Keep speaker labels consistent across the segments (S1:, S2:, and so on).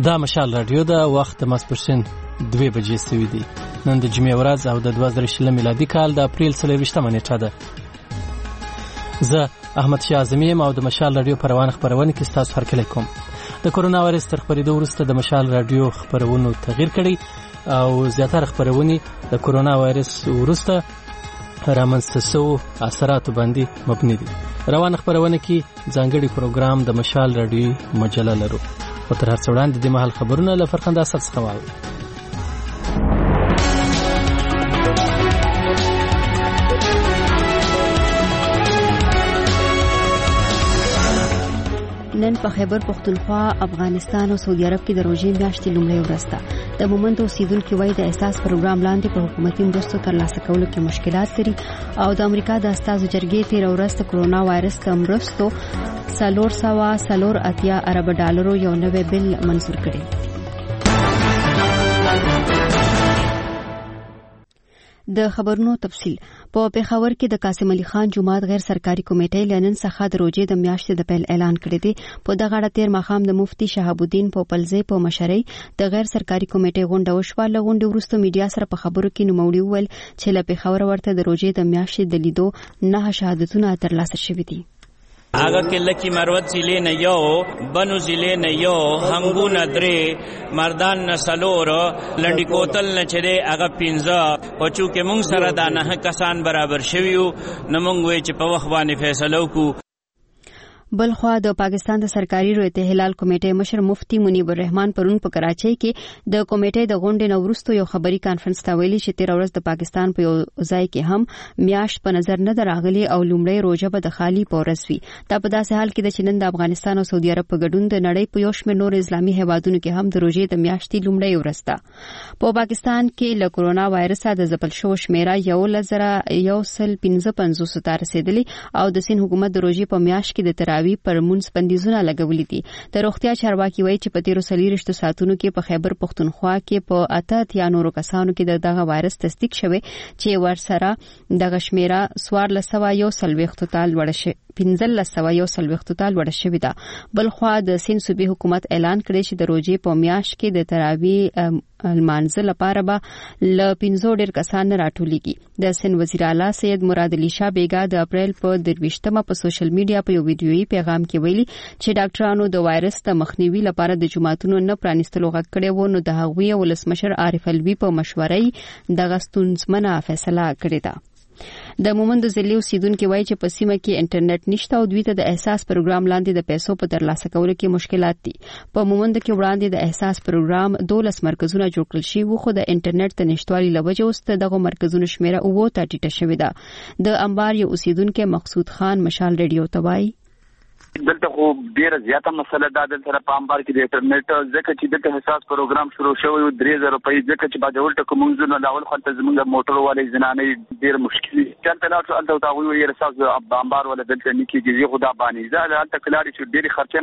S1: دا مشال رادیو ده. وخت د ماسپښین 2 بجې سوي دي. نن د جمعې ورځ او د 2020 میلادي کال د اپریل 24مه نیټه ده. زه احمد شاه اعظمي یم او د مشال رادیو په روانه خپرونه کې ستاسو هرکلی کوم. د کورونا وایرس تر خپرېدو وروسته د مشال رادیو خپرونو تغییر کړی او زیاتره خپرونې د کورونا وایرس وروسته رامنځته شوو اثراتو باندې مبني دي. روانه خپرونه کې ځانګړي پروګرام د مشال رادیو مجله لرو. خو تر هر څه وړاندې د مهال خبرونه له فرخنده اسد څخه واورئ.
S2: نن په خیبر پختونخوا، افغانستان او سعودي عرب کې د روژې میاشتې لومړۍ ورځ ده. د مومند اوسیدونکو وایي د احساس پروګرام لاندې په حکومتي مرستو ترلاسه کولو کې مشکلات لري او د امریکا د استازو جرګې تېره ورځ د کورونا وایرس د مرستو 480 ارب ډالرو یو نوی بل منظور کړی. د خبرونو تفصیل. په پېښور کې د قاسم علي خان جومات غیر سرکاري کمیټې لنن څخه د روژې د میاشتې د پیل اعلان کړی دی. په دغه اړه تیر ماښام د مفتي شهاب الدین پوپلزی په مشرۍ د غیر سرکاري کمیټې غونډه وشوه. له غونډې وروسته میډیا سره په خبرو کې نوموړي وویل چې له پېښور ورته د روژې د میاشتې د لیدو 9 شهادتونه ترلاسه شوي دي.
S3: آگا که لکی مروت زیلی نیو، بنو زیلی نیو، هنگو ندری، مردان نسلور، لندی کوتل نچده آگا 15 پچو که مونگ سر دا 9 کسان برابر شویو نمونگوی چه پا وخوانی فیصلو کو.
S2: بلخوا د پاکستان د سرکاري رویت هلال کمیټې مشر مفتی منیب الرحمن پرون په کراچۍ کې د کمیټې د غونډې نو وروسته یو خبري کانفرنس ته ویلي چې 13 ورځ د پاکستان په یو ځای کې هم میاشت په نظر نه دراغلي او لومړی روزه به د خالی پورس وي. دا په داسې حال کې د چین د افغانستان او سعودي عرب په ګډون د نړۍ په یو شمېر نور اسلامي هیوادونو کې هم د روزې د میاشتې لومړی ورځ ده. په پاکستان کې له کورونا وایرس د ځپل شو شمیره 1155 ته رسیدلی او د سین حکومت د روزې په میاشت کې د تراویح پر منځ بندیزونه لګولې دي. د روغتیا چارواکي وایي چې په 13 ساعتونو کې په خیبر پختونخوا کې په 88 نورو کسانو کې دغه وایرس تصدیق شوی چې ورسره دغه شمیره 1440 تال وړه شي 1540 تال وړه شوی ده. بلخوا د سین صوبې حکومت اعلان کړی چې د روزې په میاشت کې د تراویح المانزه لپاره به ل 15 ډیر کسان راټولېږي. د سین وزیر اعلی سید مراد علي شاه بیگا د اپریل په 23مه په سوشل میډیا په یو ویډیويي پیغام کې ویلي چې ډاکټرانو د وایرس د مخنیوي لپاره د جماعتونو نه پرانیستلو غږ کړی و، نو د هغوی ولسمشر عارف الوی په مشورې دغه ستونزمنه فیصله کړې ده. د مومند ضلع اوسیدونکو وایي چې په سیمه کې انټرنیټ نشته او دوی ته د احساس پروګرام لاندې د پیسو په ترلاسه کولو کې مشکلات دي. په مومند کې وړاندې د احساس پروګرام 12 مرکزونه جوړ کړل شي وو، خو د انټرنیټ د نشټوالي لوجه اوس دغه مرکزونو شمیره 9 ته ټیټه شوې ده. د انبار یو اوسیدونکو مقصود خان مشال ریډیو ته وایي
S4: دلته خو ډیره زیاته مسله ده دلته په انبار کې د انټرنیټ ځکه چې دلته حساس پروګرام شروع شوی 3000 روپۍ ځکه چې بعد ولټ کومونځونه لاول خلک زموږ موټر والي زنانې ډیر مشکل دي. چلته لا څه الته دا وی حساس انبار ولا دلته نکیږي خدا باندې ځکه الته کلاړي چې ډیر خرچه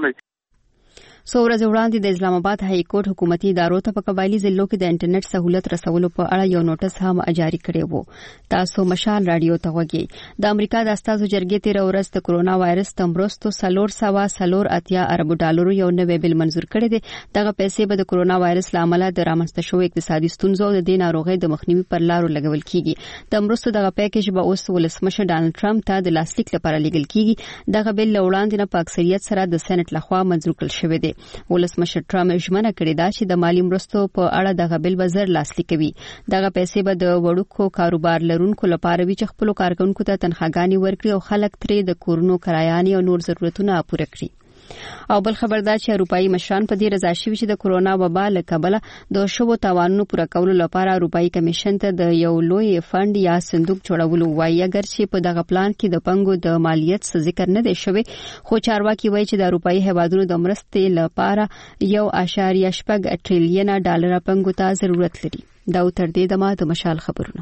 S2: څو ورځې وړاندې د اسلام آباد های کورټ حکومتي ادارو ته په قبایلی ضلعو کې د انټرنیټ سہولت رسولو په اړه یو نوټس هم جاری کړی وو. تاسو مشال رادیو ته وګورئ. د امریکا د استازو جرګې 13 ورځ د کورونا وایرس د مرستو 480 ارب ډالرو یو نوی بل منظور کړی دی. دغه پیسې به د کورونا وایرس لامل د رامنځته شوې اقتصادي ستونزو او د دې ناروغۍ د مخنیوي پر لارو لګول کیږي. د مرستو دغه پیکیج به اوس ولسمشر ډانلډ ټرمپ ته د لاسلیک لپاره لیږل کیږي. دغه بل وړاندې نه په اکثریت سره د سېنات لخوا منظور کړل شوی دی. ولسمشر ټرمپ ژمنه کړې ده چې د مالی مرستو په اړه دغه بل وزیر لاسلیک کوي. دغه پیسې به د وړوکو کاروبار لرونکو لپاره وي چې خپل کارکونکو ته تنخواګانې ورکړي او خلک ترې د کورونو کرایانې او نور ضرورتونه پوره کړي. او بل خبردار چې اروپאי مشران په دې رضا شوي چې د کورونا وبا له کبله د شوو تاوانونو پوره کولو لپاره اروپאי کمیشن ته د یو لوی فند یا صندوق جوړولو وایي. اگر چې په دغه پلان کې د پنګو د مالیت څه ذکر نه دی شوی، خو چارواکي وایي چې د اروپאי هیوادونو د مرستې لپاره 1.8 ټریلیون ډالر پنګو ته ضرورت لري. دا تر دې دمه د مشال خبرونه.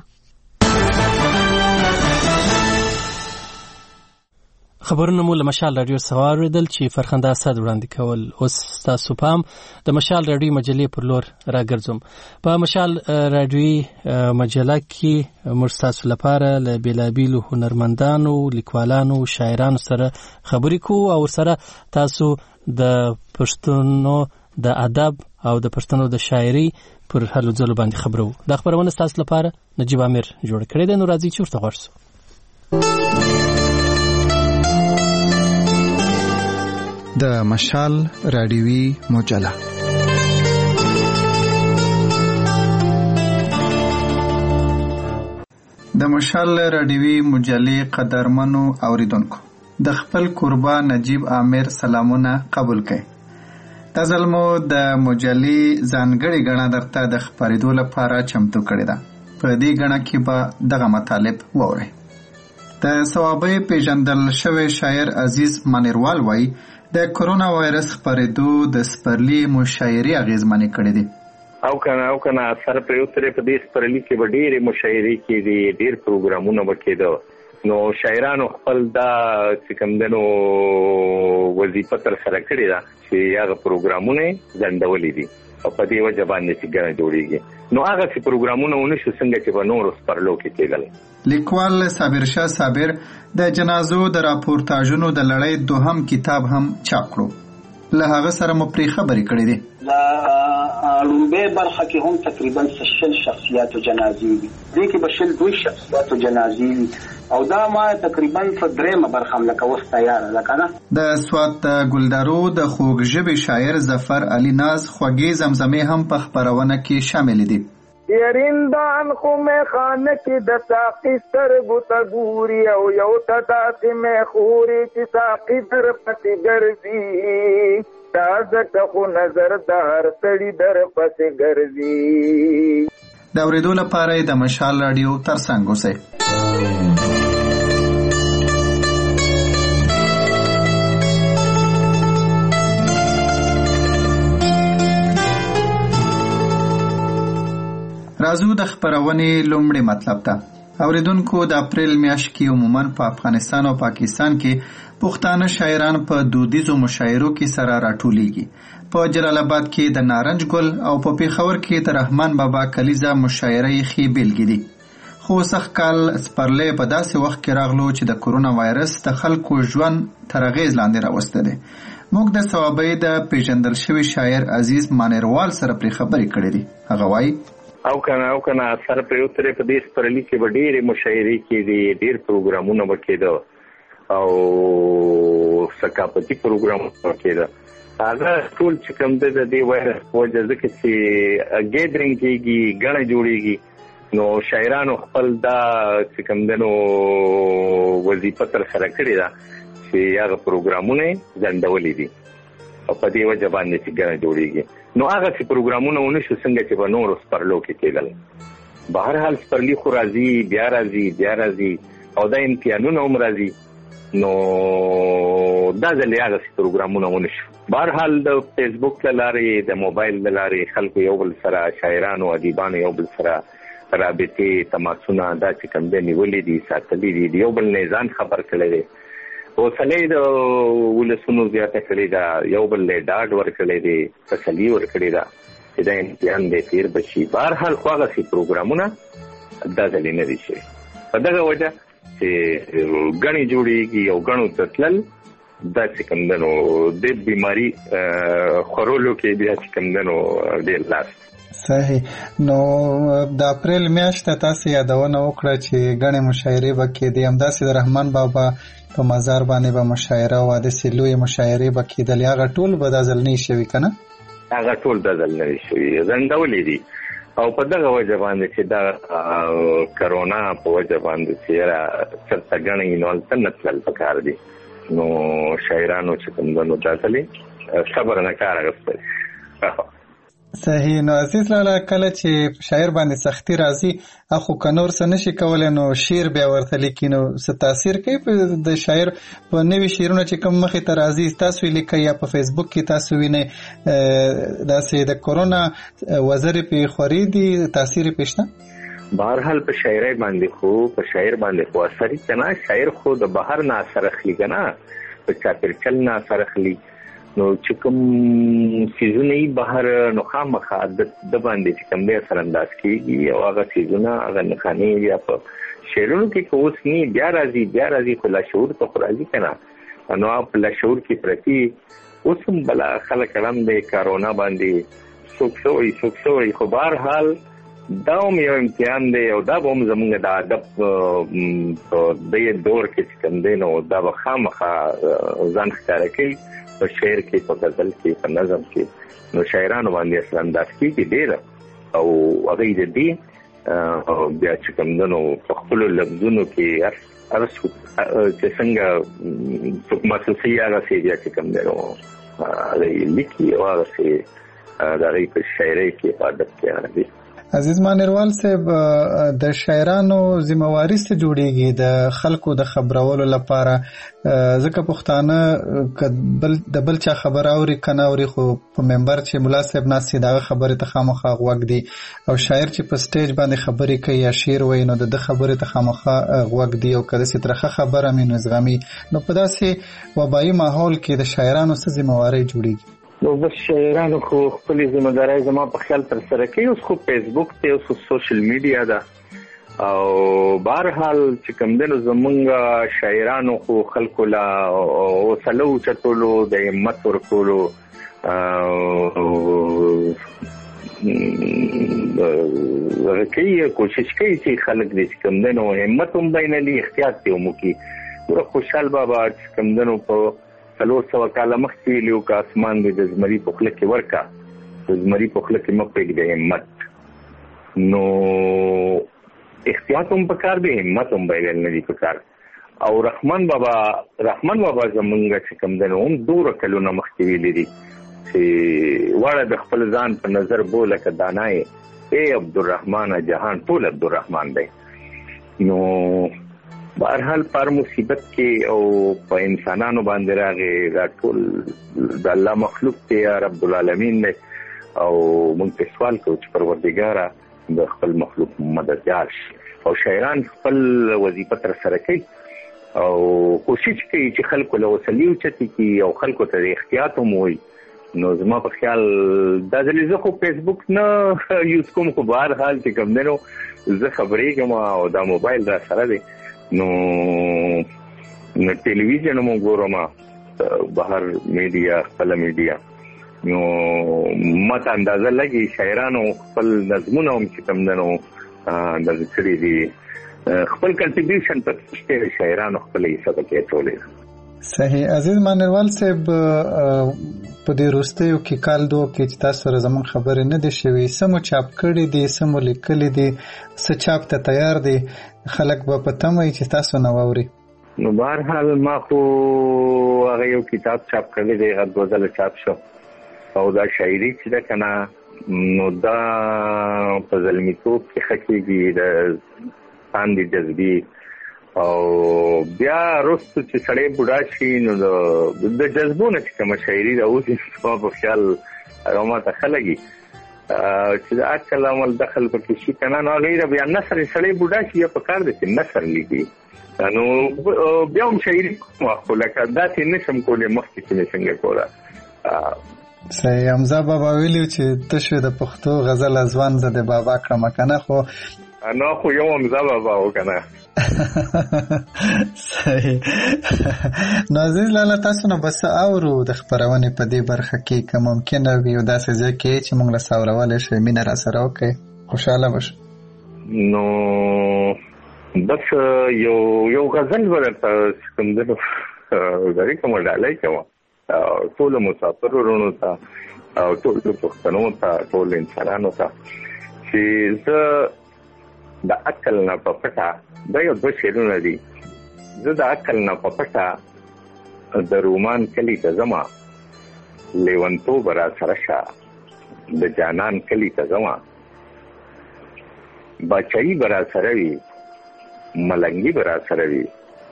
S1: خبرونه مو له مشال رادیو سواریدل چې فرخنده اسد وړاندې کول. اوس تاسو پام د مشال رادیو مجلې پر لور راګرځوم. په مشال رادیو مجله کې موږ تاسو لپاره له بیلابیلو هنرمندانو، لیکوالانو، شاعرانو سره خبرې کوو او سره تاسو د پښتنو د ادب او د پښتنو د شاعري پر هلو ځلو باندې خبرو. دا خبرونه تاسو لپاره نجیب امیر جوړ کړی دی. نو راځي چې ورته ورسو.
S5: د مشال رادیوي مجله. د مشال رادیوي مجلې قدرمنو اوریدونکو، د خپل کوربه نجیب امیر سلامونه قبول کړئ. دا ځل مو د مجلې ځانګړې ګڼه درته د خپرېدو لپاره چمتو کړې ده. په دې ګڼه کې به دغه مطالب واورئ. د صوابۍ پیژندل شوی شاعر عزیز مانیروال وایي د کرونا وایرس خپرېدو د سپرلي مشاعرې اغېزمنې کړې دي.
S6: او کنه سره په یو ترې په دې سپرلي کې به ډېرې مشاعرې کېدې، ډېر پروګرامونه به کېده. نو شاعرانو خپل دا چې کوم دی نو وظیفه ترسره کړې ده چې هغه پروګرامونه ځنډولي دي او په دې وجه باندې چې ګڼه جوړېږي. نو هغه چې پروګرامونه ونه شو څنګه چې به نورو سپرلو کې کېدل.
S5: لیکوال صابر شاه صابر د جنازو د راپورتاژونو د لړۍ دوهم کتاب هم چاپ کړو. له هغه سره مو پرې خبرې کړې دي.
S7: دا لومبه برخه کې هم تقریبا 60 شخصیات جنازي دي. دې کې به 2 شخصیات جنازي او دا ما تقریبا په درېمه برخه هم لکه اوس تیار ده کنه.
S5: د سوات ګلدارو د خوږ ژبې شاعر ظفر علي ناز خوږې زمزمې هم په خپرونه کې شامل دي.
S8: یریندان خو مې خانه کې د ساقي سترګو ته ګوري او یو ته داسې مې خوري چې ساقي در پسې ګرځي. دا ځکه خو نظر د هر سړي در پسې ګرځي.
S5: د اورېدو لپاره د مشال راډیو ترڅنګ اوسئ. راځو د خبرونې لومړی مطلب ته. اوریدونکو، د اپریل میاشت کې عموماً په افغانستان او پاکستان کې پښتانه شاعران په دودیزو مشاعرو کې سره راټولیږي. په جلال آباد کې د نارنج ګل او په پیښور کې د رحمان بابا کلیزه مشاعره ښې بیلګې دي. خو سخت کال سپرلی په داسې وخت کې راغلو چې د کرونا وایرس د خلکو ژوند تر اغېز لاندې راوستی دی. موږ د صوابۍ د پیژندل شوي شاعر عزیز مانیروال سره پرې خبرې کړې دي. هغه وایي
S6: او کنه سره په یو ترې په دې سپرلي کې به ډېرې مشاعرې کېدې، ډېر پروګرامونه به کېده او ثقافتي پروګرامونه به کېده. هغه ټول چې کوم دی د دې وایرس په وجه ځکه چې ګیدرینګ کېږي، ګڼه جوړېږي، نو شاعرانو خپل دا چې کوم دی نو وظیفه ترسره کړې ده چې هغه پروګرامونه ځنډولي دي او په دې وجه باندې چې ګڼه جوړېږي. نو هغه چې پروګرامونه ونه شو څنګه چې به نورو سپرلو کې کېدل. بهرحال سپرلي خو راځي بیا راځي او دا امتحانونه هم راځي. نو دا ځلې هغه چې پروګرامونه ونه شو. بهرحال د فیسبوک له لارې، د موبایل له لارې خلکو یو بل سره، شاعرانو ادیبانو یو بل سره رابطې تماسونه دا چې کوم دی نیولې دي، ساتلي دي، یو بل نه ځان خبر کړی دی. حوصله د ولسونو زیاته کړې ده، یو بل له ډاډ ورکړی دی، تسلي ورکړې ده چې دا امتحان دی تېر به شي. بهرحال خو هغسې پروګرامونه دا ځلې نه دي شوي په دغه وجه چې ګڼې جوړېږي او ګڼو ته تلل دا چې کوم دی نو د بیماري خورولو کې بیا چې کوم دی نو ډېر لاس.
S5: صحیح. نو د اپریل میاشت تاسو یادونه وکړه چې ګڼې مشاعرې به کېدې، همداسې د رحمان بابا په مزار باندې به مشاعره او داسې لویې مشاعرې به کېدلې. هغه ټول به دا ځل نه شوي که نه؟
S6: هغه ټول دا ځل نه شوي، ځنډولې دي او په دغه وجه باندې چې دا کرونا په وجه باندې چې چېرته ګڼې نو هلته نه تلل پکار دي. نو شاعرانو چې کوم ده نو دا ځلې صبر نه کار اخیستی.
S5: صحیح. نو عزیز لاله، کله چې شاعر باندې سختی راځي اخو که نور څه نشي کولی نو شعر بیا ورته لیکي، نو څه تاثیر کوي د شاعر په نوي شعرونه چې کوم مخې ته راځي تاسو یې لیکئ یا په فیسبوک کې تاسو وینئ داسې د کرونا وزرې پې خورې دي، تاثیر یې پې شته؟
S6: بهرحال په شاعرۍ باندې خو اثر یې که نه، شاعر خو د بهر نه اثر اخلي که نه، په چاپېرچل نه اثر اخلي. نو چې کوم څیزونه یې بهر نو خامخا د باندې چې کوم دی اثر انداز کېږي او هغه څیزونه هغه نښانې بیا په شعرونو کې که اوس نه بیا راځي خو لاشعور ته خو راځي که نه. نو په لاشعور کې پرتي اوس هم بلا خلک ړم دی کارونا باندې څوک سوی خو بهر حال دا هم یو امتحان دی او دا به هم زمونږ د ادب په دې دور کې چې کوم دی نو دا به خامخا ځان ښکاره کوي په شعر کې په غزل کې په نظم کې نو شاعرانو باندې اثرانداز کېږي ډېره او هغوی د دې بیا چې کوم دی نو په خپلو لفظونو کې هر څوک چې څنګه څوک محسوسوي هغسې بیا چې کوم دی نو هغوی لیکي او هغسې د هغوی په شاعرۍ کې په ادب کې هغه دي.
S5: عزیز مانیروال صاحب د شاعرانو ذمہواری څه جوړیږي د خلکو د خبرولو لپاره ځکه پښتانه د بل چا خبر اوري کنه اوري خو په منبر چې ملا صاحب ناسي دغه خبره ته خامخا غوږ دی او شاعر چې په سټیج باندې خبرې کوي یا شعر وایي نو د خبره ته خامخا غوږ دی او کله چې ترخه خبره مې نظامي نو په داسې وبایي ماحول کې د شاعرانو څه ذمہواری جوړیږي.
S6: نو بس شاعرانو خو خپلې ذمہدارۍ زما په خیال تر سره کوي. اوس خو فیسبوک دی اوس سوشل میډیا ده او بهرحال چې کوم دی نو زمونږ شاعرانو خو خلکو له حوصله اوچتولو د همت ورکولو کوشش کوي چې خلک دې چې کوم دی نو همت هم بینالي احتیاط دی هم وکړي. خوشحال بابا چې کوم دی نو په 400 کاله مخکې ویلو که اسمان دې د زمري په خوله کې ورکا د زمري په خوله کې مه پرېږدې همت نو احتیاط هم پکار دی همت هم بایلل نه دي پکار. او رحمان بابا زمونږ چې کوم دی نو هم دوره کلونه مخکې ویلي دي چې واړه د خپل ځان په نظر بوله که دانه ای عبدالرحمن جهان ټول عبدالرحمن دی. نو بهرحال پر مصیبت کې او په انسانانو باندې راغی دا ټول د الله مخلوق دی رب العالمین دی او موږ ته سوال کوو چې پروردګاره د خپل مخلوق مددگار شي او شاعران خپل وظیفه تر سره کوي او کوشش کوي چې خلکو له وسلې اوچتې کړي او خلکو ته د احتیاط هم ووایي. نو زما په خیال دا ځلې زه خو فیسبوک نه یوز کوم خو بهرحال چې کوم دی نو زه خبرېږم او دا موبایل را سره دی نو ټلویزیون مو ګورم بهر میډیا خپل میډیا نو ماته اندازه لګي شاعرانو خپل نظمونه هم چې کوم نو د ذکرې دي خپل کنټریبیوشن پکې شاعرانو خپل حصہ پکې ټولې.
S5: صحیح. عزیز مانیروال صاحب په دې وروستیو کې کال دوه کې چې تاسو سره زموږ خبرې نه دي شوي سمو چاپ کړي دي سمو لیکلي دي څه چاپ ته تیار دي خلک به په تمه چې تاسو نه واوري.
S6: نو بهرحال ما خو هغه یو کتاب چاپ کړی دی هغه 2000 چاپ شو او دا شاعري چې ده کنه نو دا په زلمیتوب کې خکېږي د باندې جذبي او بیا وروسته چې سړی بوډا شي نو د جذبو نه چې کومه شاعري راوځي په خیال هغه ماته ښه لګي چې د عقل عمل دخل پکې شي که نه نو هغوی بیا نثر سړی بوډا شي یا په کار دی چې نثر لیکي نو بیا هم شاعري کوم خو لکه داسې نه شم کولی مخکې چې مې څنګه کوله.
S5: صحیح. حمزه بابا ویلي چې ته شوې د پښتو غزل ځوان زه د بابا کړمه که نه خو
S6: نو خو یو حمزه بابا و که نه.
S5: صحیح. نو عزیز لاله تاسو نه بس اورو د خبرونې په دې برخه کې که ممکنه وي او داسې ځای کې چې موږ له ساورولی شئ مینه را سره وکړئ خوشحاله به شو.
S6: نو بس یو غزل به درته کوم دی نو غري کومه ډالۍ کوم ټولو مسافرو وروڼو ته او ټولو پښتنو ته ټولو انسانانو ته چې زه د عقل نه په پټه دا یو دوه شعرونه دي. زه د عقل نه په پټه د رومان کلي ته ځمه لیونتوب را سره شه د جانان کلي ته ځمه بچایي به را سره وي ملنګي به را سره وي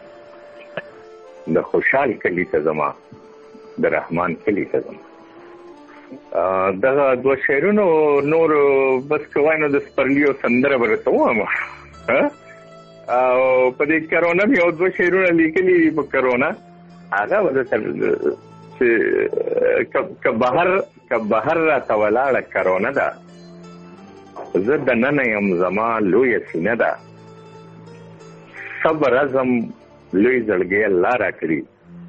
S6: د خوشحال کلي ته ځمه د رحمان کلي ته ځمه. دغه دوه شعرونو نور بس کوای نو د سپرلیو سندره به راته ووایم او په دې کرونا مې یو دوه شعرونه لیکلي دي په کرونا هغه به درته چې که بهر راته ولاړه کرونا ده زه دننه یم زما لویه سینه ده صبر عزم لوی زړګی الله راکړي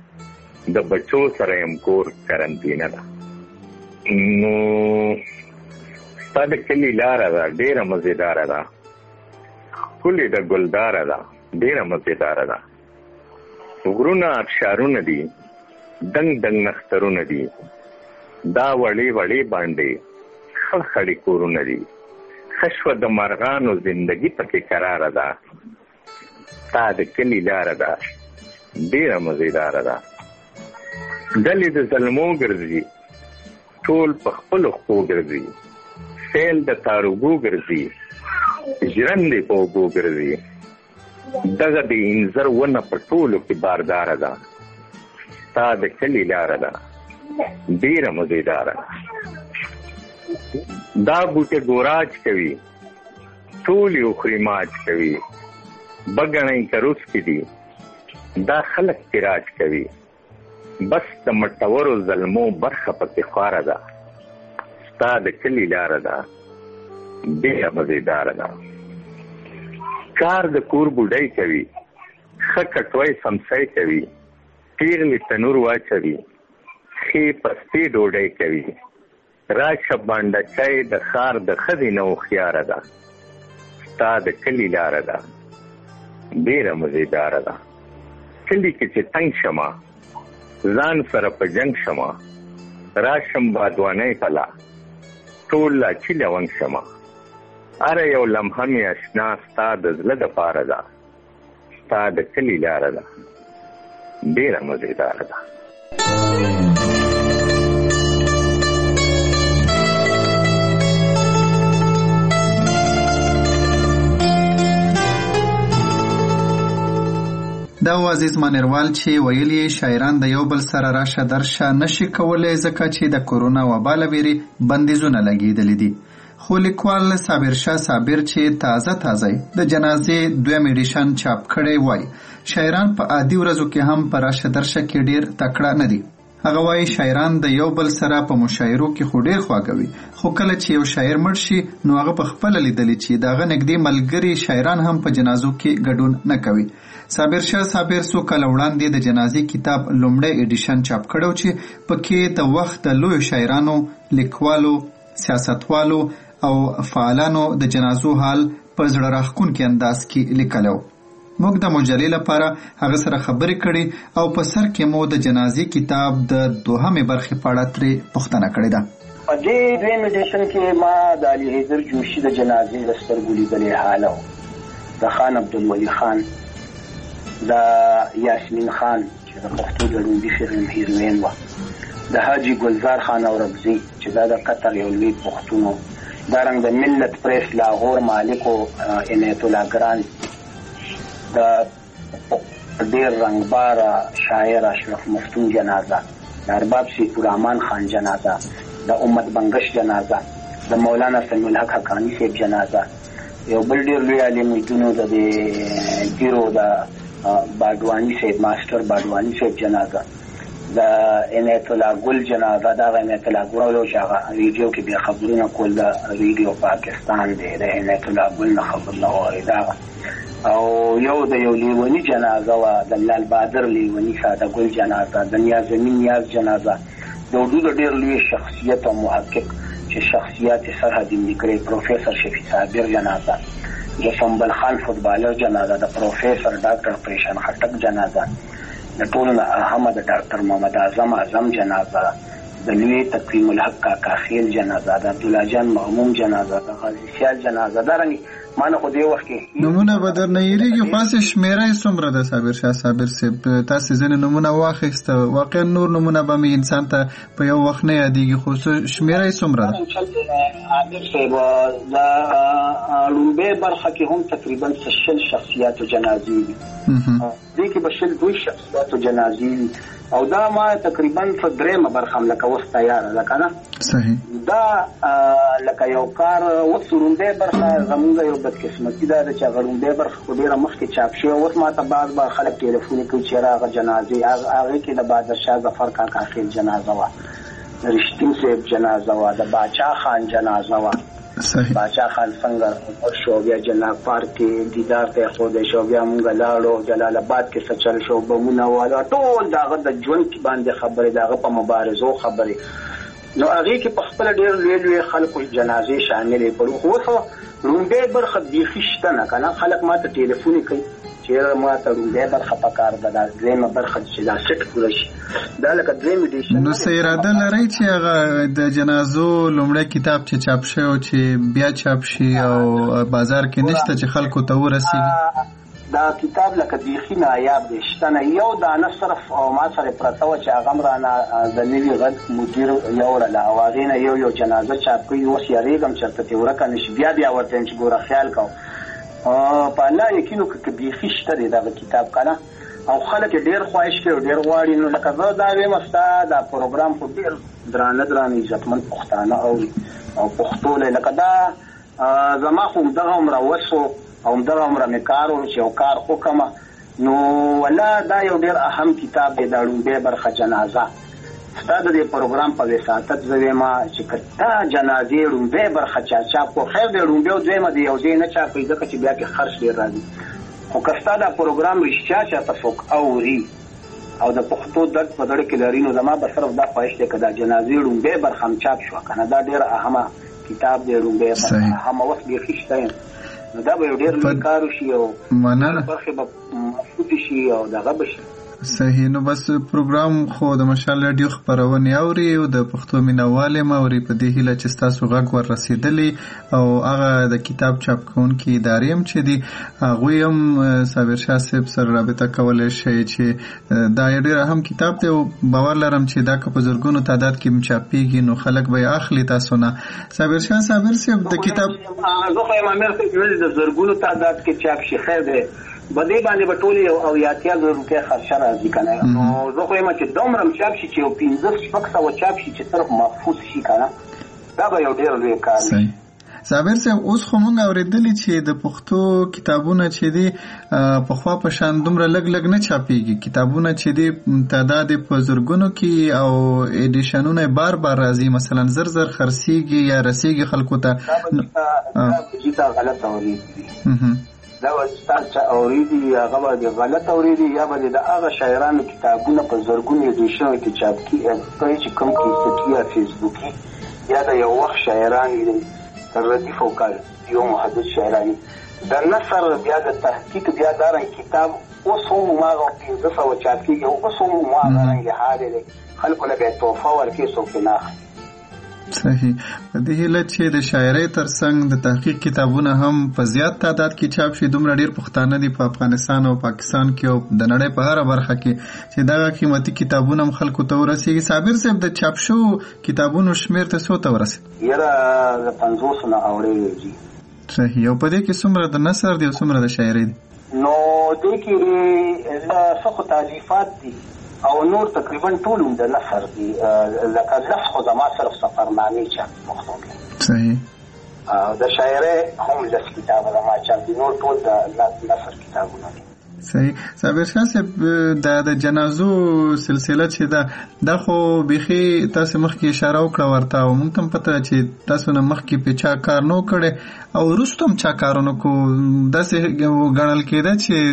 S6: د بچو سره یم کور قرنطینه ده. نو ستا د کلي لاره ده ډېره مزیداره ده، ښکلې ده ګلداره ده ډېره مزیداره ده. غرونه ابشارونه دي، دنګ دنګ نخترونه دي، دا وړې وړې باندې خړ خړې کورونه دي. ښه شوه د مرغانو زندګي پکې قراره ده. ستا د کلي لاره ده ډېره مزیداره ده. ډلې د زلمو ګرځي، ټول په خپلو خپو ګرځي. سیل د تاروګو ګرځي، ژرندې په اوبو ګرځي. دغه د انځر ونه په ټولو کې بارداره ده. ستا د کلي لاره ده ډېره مزیداره ده. دا بوټه ګوراج کوي، ټول یو خوري ماج کوي. بګنۍ کروس کې دي، دا خلک تراج کوي. بس د مټورو ظلمو برخه پکې خواره ده. ستا د کلي لاره ده ډېره مزیداره ده. کار د کور بوډۍ کوي، ښه کټوی سمسی کوي. پیغلې تنور واچوي، ښې پستې ډوډۍ کوي. راشه بانډه چای د ښار د ښځې نه هوښیاره ده. ستا د کلي لاره ده ډېره مزیداره ده. کلي کې چې تنګ شمه، ځان سره په جنګ شمه. راشم بادوانۍ پله، ټول لا چې لونګ شمه. هره یو لمحه مې اشنا ستا د زړه دپاره ده. ستا د کلي لاره ده ډېره مزیداره ده.
S5: دا عزیز منیروال چې ویلي شاعران د یو بل سره راشه درشه نشي کولی ځکه چې د کورونا وبا له ویرې بندیزونه لګېدلي دي. خو لیکوال صابر شاه صابر چې تازه د جنازې دویم ایډیشن چاپ کړی وای شاعران په عادي ورځو کې هم په راشه درشه کې ډیر تکړه نه دي. هغه وایي شاعران د یو بل سره په مشاعرو کې خو ډیر خواږوي، خو کله چې یو شاعر مړ شي نو هغه په خپله لیدلي چې دغه نږدې ملګري شاعران هم په جنازو کې ګډون نه کوي. صابر شاه صابر څو کاله وړاندې د جنازې کتاب لومړی ایډیشن چاپ کړو چې پکې د وخت د لویو شاعرانو، لیکوالو، سیاستوالو او فعالانو د جنازو حال په زړه راښکونکي انداز کې لیکلو. موږ د مجلې لپاره هغه سره خبرې کړې او په سر کې مو د جنازې کتاب د دوهمې برخې په اړه ترې پوښتنه کړې ده.
S7: په دې دویم ایډیشن کې ما د علي حیدر جوشي د جنازې د سترګو لیدلې حاله و، د خان عبدالولي خان، د یاسمین خان چې د پښتو د لومړي فلم هیروین وه، د حاجي ګلزار خان اورکزي چې دا د قطر یو لوی پښتون و، دارنګ د ملت پریس لاهور مالک و عنایت الله ګران، د ډیر رنگبار شاعر اشرف مفتون جنازه، د ارباب سیف الرحمن خان جنازه، د امت بنگش جنازه، د مولانا سمیع الحق حقانی صاحب جنازه، یو بل ډیر لوی عالم دینو د ګیرو د باډوانی صاحب ماستر باډوانی صاحب جنازه، د عنایت الله ګل جنازه، د عنایت الله ګل چې هغه ریډیو کې بیا خبرونه کول د ریډیو پاکستان دی، د عنایت الله ګل نه خبرونه واورېده، او یو د یو لیونی جنازه و، د لال بادر لیونی ساده ګل جنازه، د نیاز امین نیاز جنازه، د اردو د ډیر لوی شخصیت او محقق چې شخصیت سرحد لیکلي پروفیسر شفیع صابر جنازه، د سنبل خان فوتبالر جنازه، د پروفیسر ډاکټر پریشان خټک جنازه، د ټولو نه اهمه د ډاکټر محمد اعظم جنازه، د لوی تقویم الحق کاکا خیل جنازه، د عبدالله جان مغموم جنازه، د غازی سیال جنازه. دارنګ مانه خو دې وخت کې
S5: نمونه به درنه یېرېږي، خو هسې شمېره یې څومره ده صابر شاه صابر صاحب؟ تاسې ځینې نومونه واخیسته، واقعا نور نومونه به مې انسان ته په یو وخت نه یادېږي، خو شمېره یې څومره ده؟
S7: عامر صاحب د لومبۍ برخه کې هم تقریبا 60 شخصیاتو جنازې دي، دې کې به 2 شخصیاتو جنازې دي، او دا ما تقریبا په درېمه برخه هم لکه اوس تیاره ده که نه؟
S5: صحیح.
S7: دا لکه یو کار اوس لومبۍ برخه زمونږ یو بدقسمتي دا ده چې هغه لومبۍ برخه خو ډېره مخکې چاپ شوې، اوس ما ته بعض خلک ټلیفون کوي چې هغه جنازې هغې کې د بادرشاه ظفر کاکا خیل جنازه وه، د رښتین صاحب جنازه وه، د باچا خان جنازه وه. باچا خان څنګه شو بیا جناب پارک کې دیدار ته خو د شو بیا مونږ لاړو جلال آباد کې سچل شو بمونه والا ټول داغه د ژوند کې باندې خبرې داغه په مبارزو خبرې نو هغه کې په خپل ډېر لوی خلکو جنازې شاملې پرو خو رومبه برخه بیخي شته نه کنه خلک ماته ټلیفون کوي چې ما ته رومبه برخه پکار ده دا درېمه برخه چې دا سټ پوره شي دا لکه درېم ایډیشن.
S5: نو سیراده لري چې هغه د جنازو لومړی کتاب چې چاپ شوی او چې بیا چاپ شي او بازار کې نشته چې خلکو ته ورسیږي
S7: دا کتاب لکه بیخي نایاب دی شته نه یو دانه صرف او ما سره پرته و چې هغه مرانه د نوي غږ مدیر یو وړله او هغې نه یو جنازه چاپ کړي اوس یارېږم چېرته ترې ورکه نه شي بیا ورته یم چې ګوره خیال کوم په الله یقین وکړه که بیخي شته دی دغه کتاب که نه او خلک یې ډېر خواهش کوي او ډېر غواړي نو لکه زه دا ویم ستا دا پروګرام خو ډېر درانه عزتمند پښتانه اوري او پښتو لکه دا زما خو همدغه عمره وسو او همدغه عمره مې کار و چې یو کار وکړمه نو والله دا یو ډېر اهم کتاب دی دا ړومبۍ برخه جنازه ستا د دې پروګرام په وساطت زه ویم چې که دا جنازې ړومبۍ برخه چاپ کړو خیر دی ړومبۍ او دویمه د یو ځای نه چاپ کړي ځکه چې بیا کې خرچ ډېر راځي خو که ستا دا پروګرام رښتیا چاته څوک اوري او د پښتو درد په زړه کې لري نو زما به صرف دا خواهش دی که دا جنازې ړومبۍ برخه هم چاپ شوه که نه دا ډېره اهمه کتاب دی ړومبۍ برخه اهمه وخت بیخي شته یم نو دا به یو ډېر لوی کار وشي او برخې به مفوتې شي او دغه به شي.
S5: صحیح. نو بس پروګرام خو د مشال راډیو خپرونې اوري او د پښتو مینوال یم اوري په دې هیله چې ستاسو غږ ور رسېدلی او هغه د کتاب چاپ کوونکي ادارې هم چې دي هغوی هم صابر شاه صاحب سره رابطه کولی شي چې دا یو ډېر اهم کتاب دی او باور لرم چې دا که په زرګونو تعداد کې چاپېږي نو خلک به یې اخلي تاسو نه. صابر صاحب د کتاب
S7: زه خو یم امیر صاحب د زرګونو تعداد کې چاپ شي خیر دی بدې باندې به ټولې او یاتیا زره روپۍ خرچه راځي که نه نو زه خو یم چې دومره هم چاپ شي چې یو 1500 چاپ شي چې صرف محفوظ شي که نه دا به یو ډېر لوی کار وي.
S5: صابر صاحب اوس خو مونږ اورېدلي چې د پښتو کتابونه چې دي پخوا په شان دومره لږ نه چاپېږي کتابونه چې دي تعداد په زرګونو کې او ایډیشنونه بار راځي مثلا زر خرڅېږي یا رسېږي خلکو ته
S7: دا غلط اورېږي دا ستاسو چې اورېدي هغه به غلط اورېدي یا به د هغه شاعرانو کتابونه په زرګونو ایډیشنو کې چاپ کړي چې کوم کیسټي یا فیسبوکي یا د یو وخت شاعران دي ردیف او کال یو محدود شاعران د نثر بیا د تحقیق بیا دارن کتاب اوس هم ماغه 1500 چاپ کېږي اوس هم ماغه رنګ حال دی خلکو له تحفه ورکې څوک نه اخلي.
S5: صحیح. په دې هیله چې د شاعرۍ ترڅنګ د تحقیق کتابونه هم په زیات تعداد کې چاپ شي دومره ډېر پښتانه دي په افغانستان او پاکستان کې او د نړۍ په هره برخه کې چې دغه قیمتي کتابونه هم خلکو ته ورسېږي. صابر صاحب د چاپ شوو کتابونو شمېر ته څو ته ورسېد؟
S7: یاره د 500 نه اوړی.
S5: صحیح. او په دې کې څومره د نثر دی او څومره د شاعرۍ دی؟
S7: نو دې کې څه تالیفات دي او نور تقریبا ټول د نثر دي لکه لفظ خو زما صرف سفرنامې چاپ پښتو کې.
S5: صحیح.
S7: د شاعرۍ هم لس کتابه زما چاپ دي نور ټول د نثر کتابونه دي.
S5: صحیح. صابر شاه صاحب د جنازو سلسله چې دا خو بیخي تاسو مخکې اشاره وکړه ورته او موږ ته پته چې تاسو نه مخکې په چا کار نو کړي او وروسته هم چا کارونه کو داسې ګڼل کېده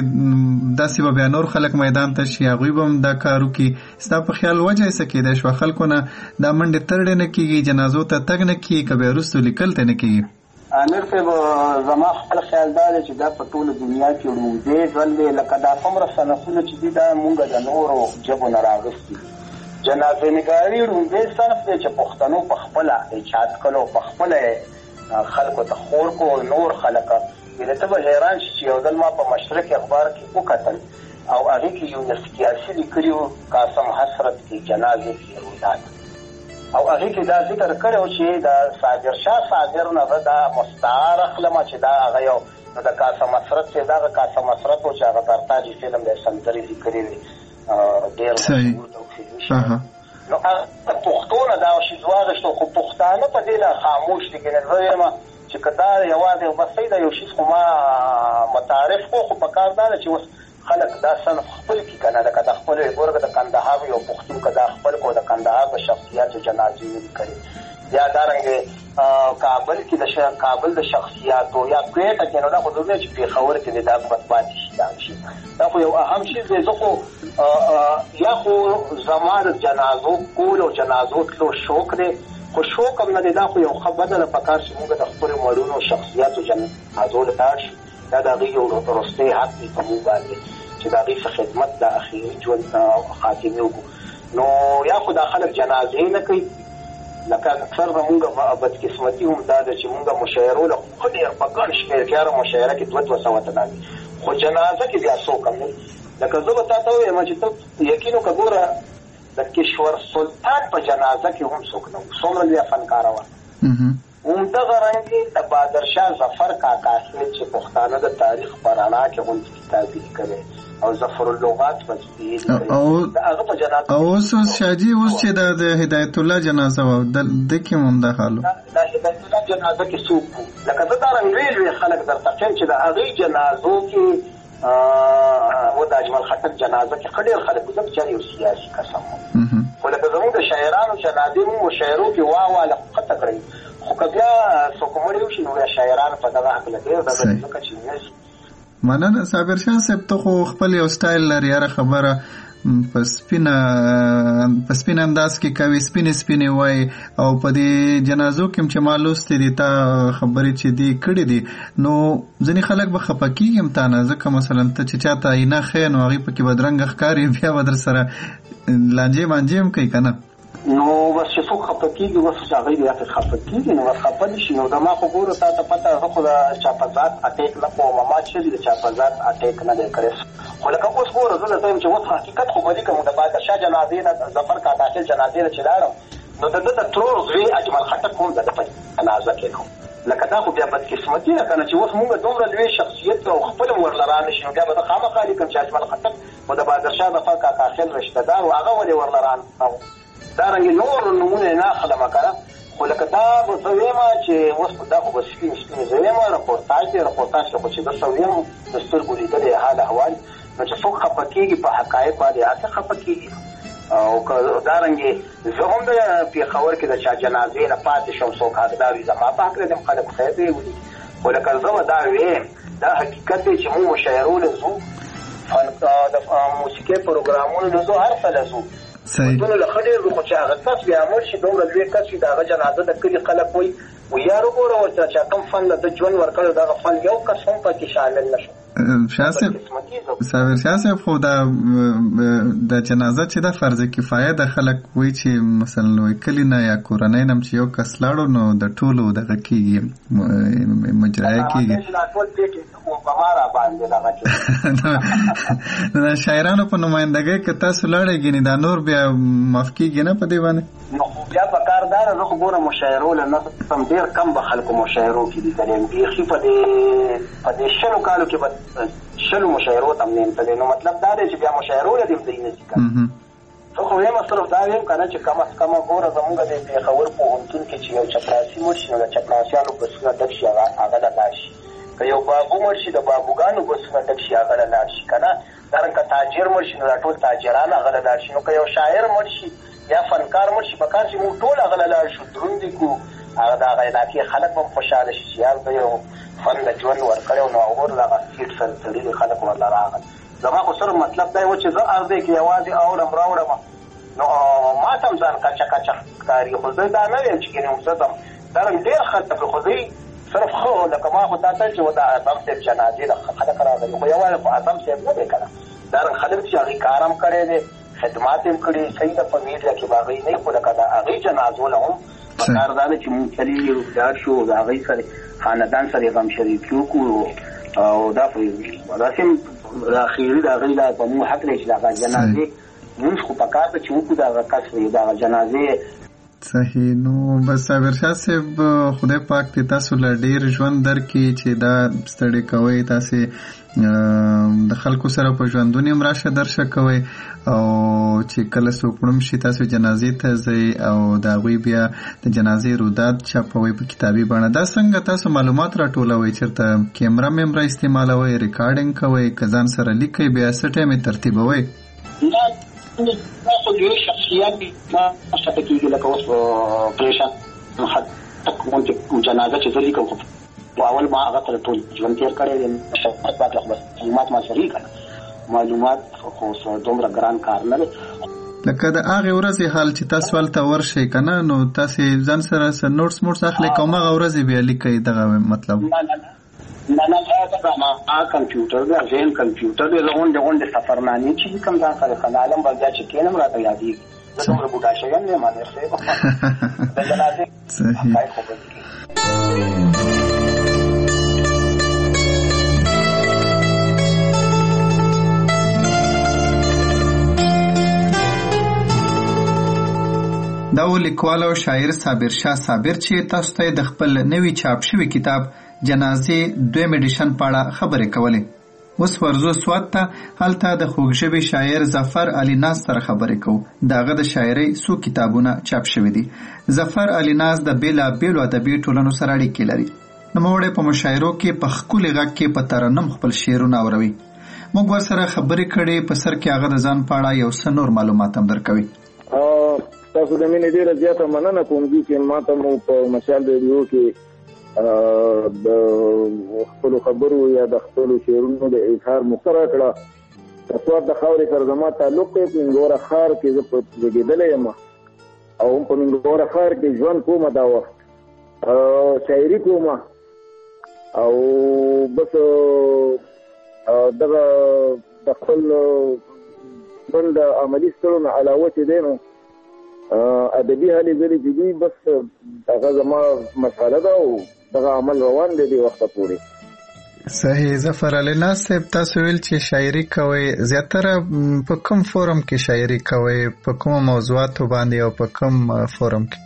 S5: چې داسې به بیا نور خلک میدان ته شي هغوی به هم دا کار وکړي. ستا په خیال وجه یې څه کېدای شوه خلکو نه دا منډې ترډې نه کېږي جنازو ته تګ نه کېږي که بیا وروستو لیکل ته نه کېږي؟
S7: امیر صاحب زما خپل خیال دا دی چې دا په ټوله دنیا کې ړومبۍ ځل دی لکه دا څومره صنفونه چې دي دا مونږ د نورو ژبو نه راغوستي جنازه نګاري ړومبۍ صنف دی چې پښتنو په خپله ایجاد کړو په خپله خلکو ته خور کو نور خلک یعنې ته به حیران شي چې یو ځل ما په مشرق اخبار کې وکتل او هغې کې یو نسکیاسي لیکلي وو قاسم حسرت کې جنازې کې روداد او هغه کې دا ذکر کړو چې دا صابر شاه صابر نه دا مستعار اخلم چې دا هغه یو د قاسم حسرت چې دا قاسم حسرت او چې هغه ترتاجي فلم د سندري ذکر لري ډېر مشهور نو پښتو نه دا شي زواغشتو خو پښتانه په دې لا خاموش دي کنه زما چې کدا یوازې بسې دا یو شي خو ما متعارف خو په کار دا چې خلک دا صنف خپل کی کنه دا د خپل ګورګه د کندهار یو پښتون کدا خپل کو د کندهار په شخصیت جنازې کړي یا دارنګ کابل کې کابل د شخصیاتو یا کوټه کې نو دا خو دوی چې پیښور کې دا مثبت شي دا خو یو اهم شی دی. زه خو یا خو زماره جنازو کول او جنازو تلو شوق دی، خو شوق هم نه دی، دا خو یو خبره ده پکار چې موږ د خپل مړونو شخصیاتو جنازو لاړ شو. دا د هغې یو وروستی حق دی په موږ باندې چې د هغې څه خدمت د اخري ژوند خاتمې وکړو. نو یا خو دا خلک جنازې نه کوي، لکه اکثر زمونږ بدقسمتي هم دا ده چې مونږ مشاعرو له ښه ډېر په ګڼ شمېر کې هره مشاعره کې 200 تنه دي، خو جنازه کې بیا څوک هم نه دي. لکه زه به تا ته ووایم چې ته یقین وکړه، ګوره د کشور سلطان په جنازه کې هم څوک نه و، څومره لویه فنکاره وه. همدغه رنګې د بادرشاه ظفر کاکا صاحب چې پښتانه د تاریخ په رڼا کې غونډې کتاب لیکلی او ظفر اللغات مجموعې لیکلې د هغه په جنازه
S5: اوس شاجي اوس چې د هدایت الله جنازه وه د کې هم دا حال
S7: د هدایت الله جنازه کې څوک وو؟ لکه زه دا رنګ لوی خلک درته ښیم چې د هغې جنازو کې و د اجمل خټک جنازه کې ښه ډېر خلک وو، ځکه چې یو سیاسي کس هم و. خو لکه زموږ د شاعرانو جنازې مو شاعرو کې واله ښکته کړئ، خو که بیا څوک مړ وشي نو بیا شاعران په دغه هکله ډېر دغه ځکه چې نه
S5: مننه. صابر شاه صاحب ته خو خپل یو سټایل لري، هره خبره په سپین انداز کې کوي، سپینې وایي، او په دې جنازو کې چې ما لوستې دي تا خبرې چې دي کړې دي، نو ځینې خلک به خفه کېږي هم تا نه، ځکه مثلا ته چې چاته آینه ښیې نو هغې پکې بدرنګه ښکاري، بیا به در سره لانجې مانجې هم کوي که نه؟
S7: نو بس چې څوک خفه کېږي اوس چې هغوی بیا پرې خفه کېږي نو بس خفه نه شي. نو د ما خو ګوره تا ته پته زه خو د چاپزاد اټیک نه کوم، ما چې د چاپزاد اټیک نه دی کړی، خو لکه اوس ګوره زه درته وایم چې اوس حقیقت خو به لیکم. د بادشاه جنازې نه ظفر کاکا صاحب جنازې نه چې لاړم نو د ده د ترور زوی اجمل خټک هم د ده په جنازه کې کوم. لکه دا خو بیا بدقسمتي ده که نه چې اوس مونږ دومره لوی شخصیت او خپل هم ورله را نه شي، نو بیا به زه خامخا لیکم چې اجمل خټک خو د بادشاه ظفر کاکا صاحب رشته دار و، هغه ولې ورله را نه و. دارنګې نور نومونه یې نه اخلمه که نه، خو لکه دا به زه ویم چې اوس دا خو به سپینې زه ویم رپورتاژ دی، رپورتاژ کې خو چې زه څه ویم د سترګو لیدلی حال احوال، نو چې څوک خفه کېږي په حقایق باندې هسې خفه کېږي. او که دارنګې زه هم د پېښور کې د چا جنازې نه پاتې شم څوک حقدار وي زما په هکله دې خلک خیر دی ولي، خو لکه زه به دا ویم دا حقیقت دی چې موږ مشاعرو له ځو، د موسیقۍ پروګرامونو له ځو، هر څه له ځو ودونه له ښه ډېر خو چې هغه کس بیا مړ شي دومره لوی کس وي د هغه جنازه د کلي خلک وایي یار وګوره ورته چې کوم فن د ژوند ورکړی دغه فن یو کس هم پکې شامل نه شو.
S5: صابر شاه صاحب خو دا د جنازه چې دا فرض کفایه ده، خلک وایي چې مثلا وایي کلي نه یا کورنۍ نه چې یو کس لاړو نو د ټولو دغه کېږي مجرایه کېږي. د شاعرانو په نمایندګۍ که تاسو لاړئ ګینې دا نور بیا معاف کېږي نه په دې باندې؟
S7: نو خو بیا په کار دا ده زه خو ګوره مشاعرو له نظم ډېر کم به خلکو مشاعرو کې لیدلی یم، بیخي په دې 100 کالو کې به 100 مشاعرو ته هم نه یم تللی. نو مطلب دا دی چې بیا مشاعرو له دې ځای نه ځي که زه خو ویم صرف دا ویم که نه چې کم از کمه ګوره زمونږ د پېښور پوهنتون کې چې یو چپړاسي مړ شي نو د چپړاسیانو بسونه ډک شي هغه له لاړ شي، که یو بابو مړ شي د بابوګانو بسونه ډک شي هغه له لاړ شي که نه، دارنګه که تاجر مړ شي نو دا ټول تاجران هغه له لاړ شي، نو که یو شاعر مړ شي یا فنکار مړ شي پکار چې موږ ټول هغه له لاړ شو دروند دي کړو، هغه د هغه علاقې خلک به هم خوشحاله شي چې یار د یو فن د ژوند ورکړی نو هغو دغه سیټ سره تړلي خلک ورله راغل. زما خو صرف مطلب دا و چې زه ارزی کې یوازې اورم راوړم نو ما ته هم ځان کچه ښکاري، خو زه دا نه ویم چې ګینې زه ځم دارنګ ډېر خلک خو زه صرف خو لکه ما خو تا ته چې د اعظم صاحب جنازې د خلک راغلي، خو یوازې خو اعظم صاحب نه دی که نه، دارنګ خلک چې هغې کار هم کړی دی خدمات هم کړي صحیح ده په میډیا کې به هغوی نه خو لکه د هغې جنازو له هم پکار دا ده چې مونږ چلې روزګار شو د هغوی سره خاندان سره غم شریکي وکړو او دا داسې هم اخري د هغوی لا په مونږ حق دی چې د هغه جنازې مونږ خو پکار ده چې وکړو د هغه کس د هغه جنازې.
S5: صحیح. نو بس صابر شاه صاحب خدای پاک دې تاسو له ډېر ژوند درکړي چې دا ستړی کوئ، تاسې د خلکو سره په ژوندون هم راشه درشه کوئ او چې کله څوک مړ شي تاسو جنازې ته ځئ او د هغوی بیا د جنازې رودات چاپوئ په کتابي بڼه. دا څنګه تاسو معلومات راټولوئ؟ چېرته کیمره استعمالوئ، ریکارډینګ کوئ، که ځان سره لیکئ بیا څه ټایم یې ترتیبوئ؟
S7: دا خو لوی شخصیات ما څه کېږي لکه اوس پریشان تکون چې جنازه چې زلی کوم په اول ما هغه تر ټول ژوند تیر کړی دی شفقت باندې معلومات ما شریک معلومات خو دومره ګران کار نه دی
S5: لکه د هغه ورځې حال چې تاسو ولته ورشئ کنه نو تاسو ځان سره نوټس اخلي کومه ورځې به لیکي دغه مطلب
S7: نه دا ما کمپیوټر دا ځین کمپیوټر دی غونډه سفرنامې چې کوم ځای سره کنالم بلځه چې کینم راته یادې زموږ بوډا شګن نه مانه څه د جنازه صحیح دا لیکوال او شاعر صابر شاه صابر چې تاسو ته د خپل نوی چاپ شوی کتاب جنازې دویم ایډیشن په اړه خبرې کولې. اوس ورزو سواد ته هلته د خوږژبې شاعر ظفر علي ناز سره خبرې کوو. دغه د شاعرۍ څو کتابونه چاپ شوي دي. ظفر علي ناز د بېلابېلو ادبي ټولنو سره اړیکې لري. نوموړی په مشاعرو کې په ښکلي غږ کې په ترنم خپل شعرونه اوروي. موږ ورسره خبرې کړې، په سر کې هغه د ځان په اړه یو څه نور معلومات هم درکوي.
S8: تاسو د مینې ډیره زیاته مننه کوم چې ماته مو په مشال ریډیو کې د خپل خبرو یا د خپل شعرونو د اظهار مقرره کړه. تاسو د خاورې سره زما تعلق دی. په منګوره ښار کې زه زیږېدلی یم او هم په منګوره ښار کې ژوند کومه دا وخت شاعري کومه او بس دغه د خپل ژوند عملي ستړو نه علاوه چې دی نو ادبي هلې ځلې چې دي بس هغه زما مساله ده او دغه عمل روان دی دې وخته پورې.
S5: صحیح. ظفر علي ناز صاحب تاسو ویل چې شاعري کوئ، زیاتره په کوم فورم کې شاعري کوئ؟ په کومو موضوعاتو باندې او په کوم فورم کې؟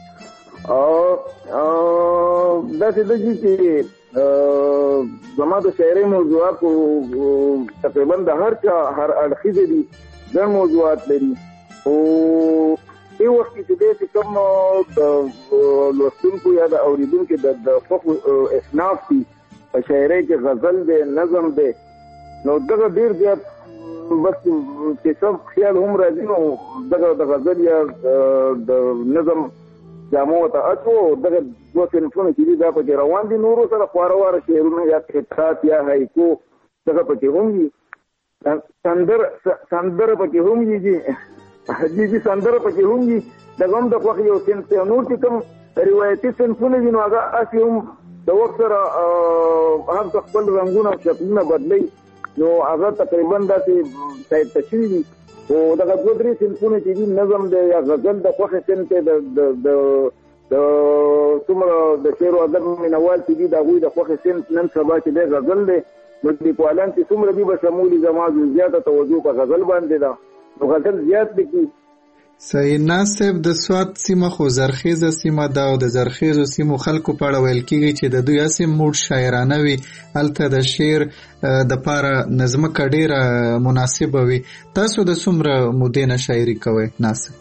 S8: داسې ده چې زما د شاعرۍ موضوعاتو تقریبا د هر چا هر اړخیزې دي، ګڼ موضوعات لري. او دې وخت کې چې دی چې کوم د لوستونکو یا د اورېدونکو د خوښو اصناف دي په شاعرۍ کې غزل دی، نظم دی، نو دغه ډېر زیات بس چې سم خیال هم راځي نو دغه د غزل یا د نظم جامو ته اچو. دغه دوه صنفونه چې دي دا پکې روان دي. نورو سره خواره واره شعرونه یا خطات یا هایکو دغه پکې هم دي. سندره پکې هم دي جی سندره پکې هم دي. دغه هم د خوښ یو صنف دی. نور چې کوم روایتي صنفونه دي نو هغه هسې هم د وخت سره هر څه خپل رنګونه او شکلونه بدلوي نو هغه تقریبا داسې سایته شوي دي. خو دغه دوه درې صنفونه چې دي نظم دی یا غزل د خوښې صنف دی د څومره د شعر او ادب مینوال چې دي د هغوی د خوښې صنف نن سبا چې دی غزل دی نو لیکوالان چې څومره دي به شمولي زما زیاته توجه په غزل باندې ده نو غزل زیات لیکي.
S5: صحیح. ناز صاحب د سوات سیمه خو زرخیزه سیمه ده او د زرخیزو سیمو خلکو په اړه ویل کېږي چې د دوی هسې موډ شاعرانه وي، هلته د شعر دپاره نظمکه ډېره مناسبه وي. تاسو د څومره مودې نه شاعري کوئ ناز صاحب؟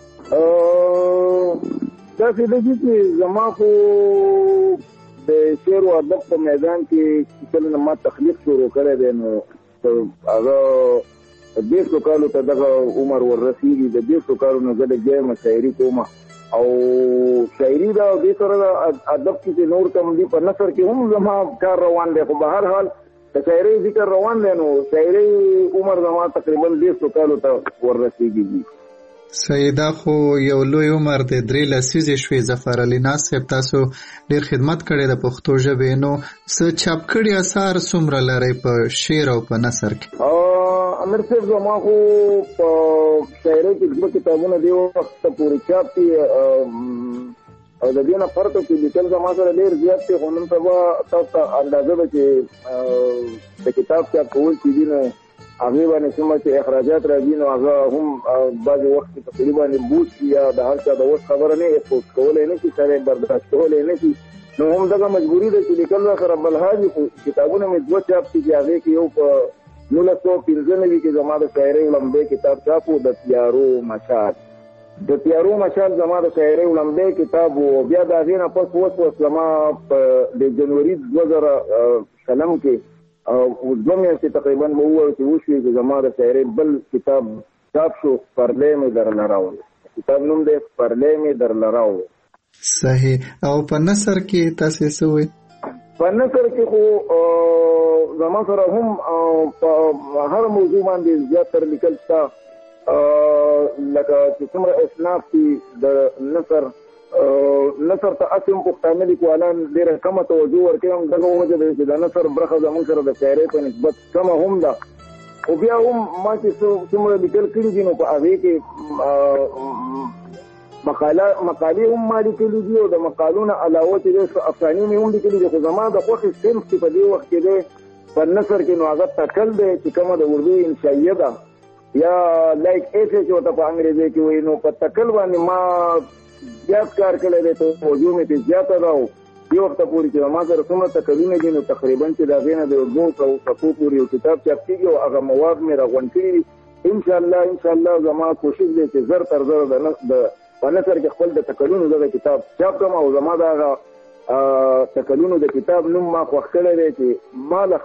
S8: داسې ده چې زما خو د شعر او ادب په میدان کې کله نه ما تخلیق شروع کړی دی نو هغه 20 کالو ته دغه عمر ورسېږي. د 20 کالو نه زه لګیا شاعري کوم او شاعري دا دې سره ادب کې نور کم دي په نثر کې هم زما کار روان دی. خو به هر حال د شاعري ذکر روان دی نو شاعري عمر زما تقریبا 20 کالو ته ورسېږي.
S5: سیدا خو یو لوی عمر دی، 3 لسیزې شوې. ظفر علي ناز صاحب تاسو ډېر خدمت کړی د پښتو ژبې، نو څه چاپ کړي اثار څومره لرئ په شعر او په نثر کې؟
S8: امیر صاحب زما خو په شاعرۍ کې 2 کتابونه دې وخته پورې چاپ دي او د دې نه فرق چې لیکل زما سره ډېر زیات دی. خو نن سبا تاسو ته اندازه ده چې د کتاب چاپ کول چې دي نو هغې باندې څومره چې اخراجات راځي نو هغه هم بعضې وخت کې تقریبا بوج شي یا د هر چا د وس خبره نه احساس کولی نه شي، سړی برداشت کولی نه شي. نو هم دغه مجبوري ده چې لیکل سره بلحاظي خو کتابونه مې 2 چاپ دي چې هغې کې یو په 1995 کې زما د شاعرۍ لمبې کتاب چاپ و د تیارو مشال. د تیارو مشال زما د شاعرۍ لمبې کتاب و. بیا د هغې نه پس اوس زما د جنوري 2000 کې دوه میاشتې تقریبا به ووایو چې وشوې چې زما د شاعرۍ بل کتاب چاپ شو. پرلی مې درله راوړ. کتاب نوم دی پرلی مې درله راوړ.
S5: صحیح. او په نثر کې تاسو څه وایي؟
S8: په نثر کې خو زما سره هم په هر موضوع باندې زیات تر لیکل شته، لکه چې څومره اصناف دي د نثر ته اسیم پښتانه لیکوالان ډېره کمه توجه ورکوي. هم دغه وجه ده چې د نثر برخه زموږ سره د شاعرۍ په نسبت کمه هم ده. خو بیا هم ما چې څومره لیکل کړي دي نو په هغې کې مقالې هم ما لیکلي دي او د مقالو نه علاوه چې افسانې مې هم لیکلي دي. خو زما د خوښې صنف چې په دې وخت کې دی په نثر کې نو هغه تکل دی چې کومه د اردو انشائیه ده یا لایک ایسے چې ورته په انګریزي کې وایي، نو په تکل باندې ما زیات کار کړی دی. توجه مې پرې زیاته ده او دې وخته پورې چې ما سره څومره تکلونه دي نو تقریبا چې د هغې نه د 200 صفحو پورې یو کتاب چاپ کېږي او هغه مواد مې راغونډ کړي دي. انشاءالله زما کوشش دی چې زر تر زر په نثر کې خپل د تکلونو دغه کتاب چاپ کړم او زما د هغه تکلونو د کتاب نوم ما خوښ کړی دی چې ماله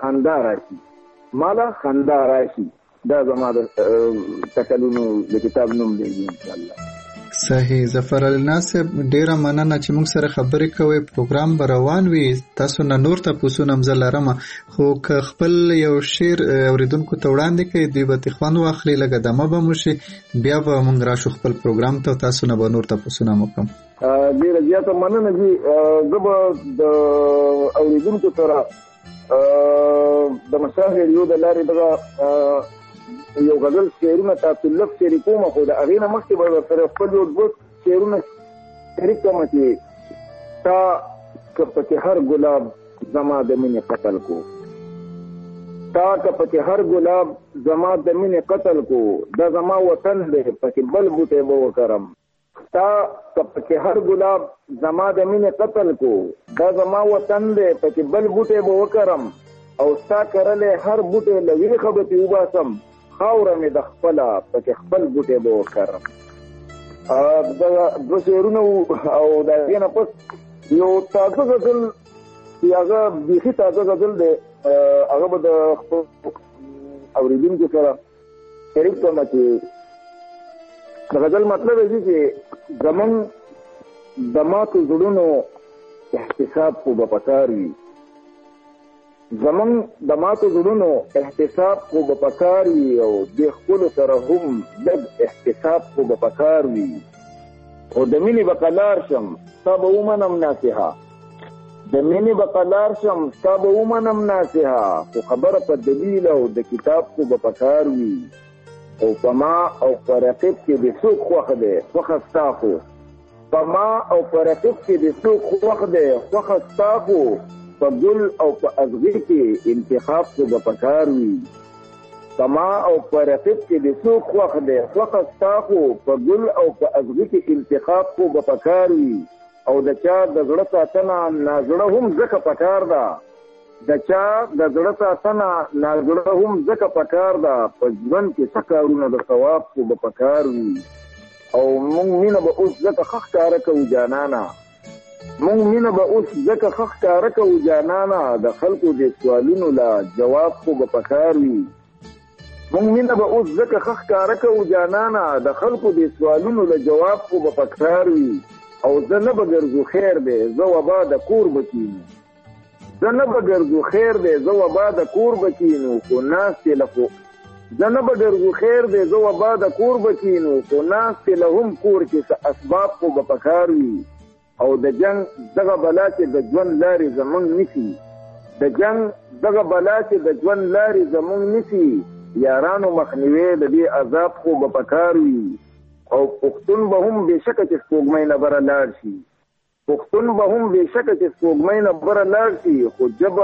S8: خندا راشي. دا زما د تکلونو د کتاب نوم دی انشاءالله.
S5: صحیح. ظفر علي ناصر ډیره مننه چې موږ سره خبرې کوي. پروګرام به روان وي، تاسو نه نور تاسو هم زه لرم، خو که خپل یو شعر اوریدونکو ته وړاندې کړئ دوی به خوند واخلي، لږه دمه به مو شي، بیا به موږ راشو خپل پروګرام ته تاسو نه به نور تاسو هم وکړم.
S8: ډیره زیاته مننه دي. زه به د اوریدونکو سره د مشاهد ریډیو د لارې دغه یو غزل شعرونه تاسو لږ شریکوم، خو د هغې نه مخکې به سره خپل یو دوه شعرونه شریک کړم چې تا که پکې هر ګلاب زما د مینې قتل کو، تا که پکې هر ګلاب زما د مینې قتل کو، دا زما وطن دی پکې بل بوټی به وکرم. تا که پکې هر ګلاب زما د مینې قتل کو، دا زما وطن دی پکې بل بوټی به وکرم، او ستا کرلی هر بوټی له ویښه به ترې وباسم، خاوره مې د خپله پکې خپل بوټی به وکرم. دغه دوه شعرونه او د هغې نه پس یو تازه غزل چې هغه بیخي تازه غزل دی، هغه به د خپل اورېدونکو سره شریک کړم چې د غزل مطلب یې چې زمونږ د ماتو زړونو احتساب خو به پکار وي، زمونږ د ماتو زړونو احتساب خو به پکار وي، او د خپلو سره هم لږ احتساب خو به پکار وي. خو د مینې به قلار شم ستا به ومنم ناصحه، د مینې به قلار شم ستا به ومنم ناصحه، خو خبره په دلیل او د کتاب خو به پکار وي. او په ما او په رقیب کې د څوک خوښ دی خوښه ستا خو، په ما او په رقیب کې د څوک خوښ دی خوښه ستا خو، په ګل او په ازغي کې انتخاب خو به پکار وي. په ما او په رقیب کې د څوک خوښ دی خوښه ستا خو، په ګل او په ازغي کې انتخاب خو به پکار وي. او د چا د زړه ساتنه نازړه هم ځکه پکار ده، د چا د زړه ساتنه نازړه هم ځکه پکار ده، په ژوند کې څه کارونه د ثواب خو به پکار وي. او موږ مینه به اوس ځکه ښه ښکاره کوو جانانه، موږ مینه به اوس ځکه ښه ښکاره کوو جانانه، د خلکو د سوالونو له جواب خو به پکار وي. موږ مینه به اوس ځکه ښه ښکاره کوو جانانه، د خلکو د سوالونو له جواب خو به پکار وي. او زه نه به ګرځو خیر دی زه وبا د کور به کینو، زه نه به ګرځو خیر دی زه وبا د کور به کینو، خو ناستې له خو زه نه به ګرځو خیر دی زه وبا د کور به کینو، خو ناستې له هم کور کې څه اسباب خو به پکار وي. او د جنگ دغه بلا چې د ژوند لارې زمونږ نیسي، د جنگ دغه بلا چې د ژوند لارې زمونږ نیسي، یارانو مخنیوی د دې عذاب خو به پکار وي. او پښتون به هم بېشکه چې سپوږمۍ نه بره لاړ شي، پښتون به هم بېشکه چې سپوږمۍ نه بره لاړ شي، خو ژبه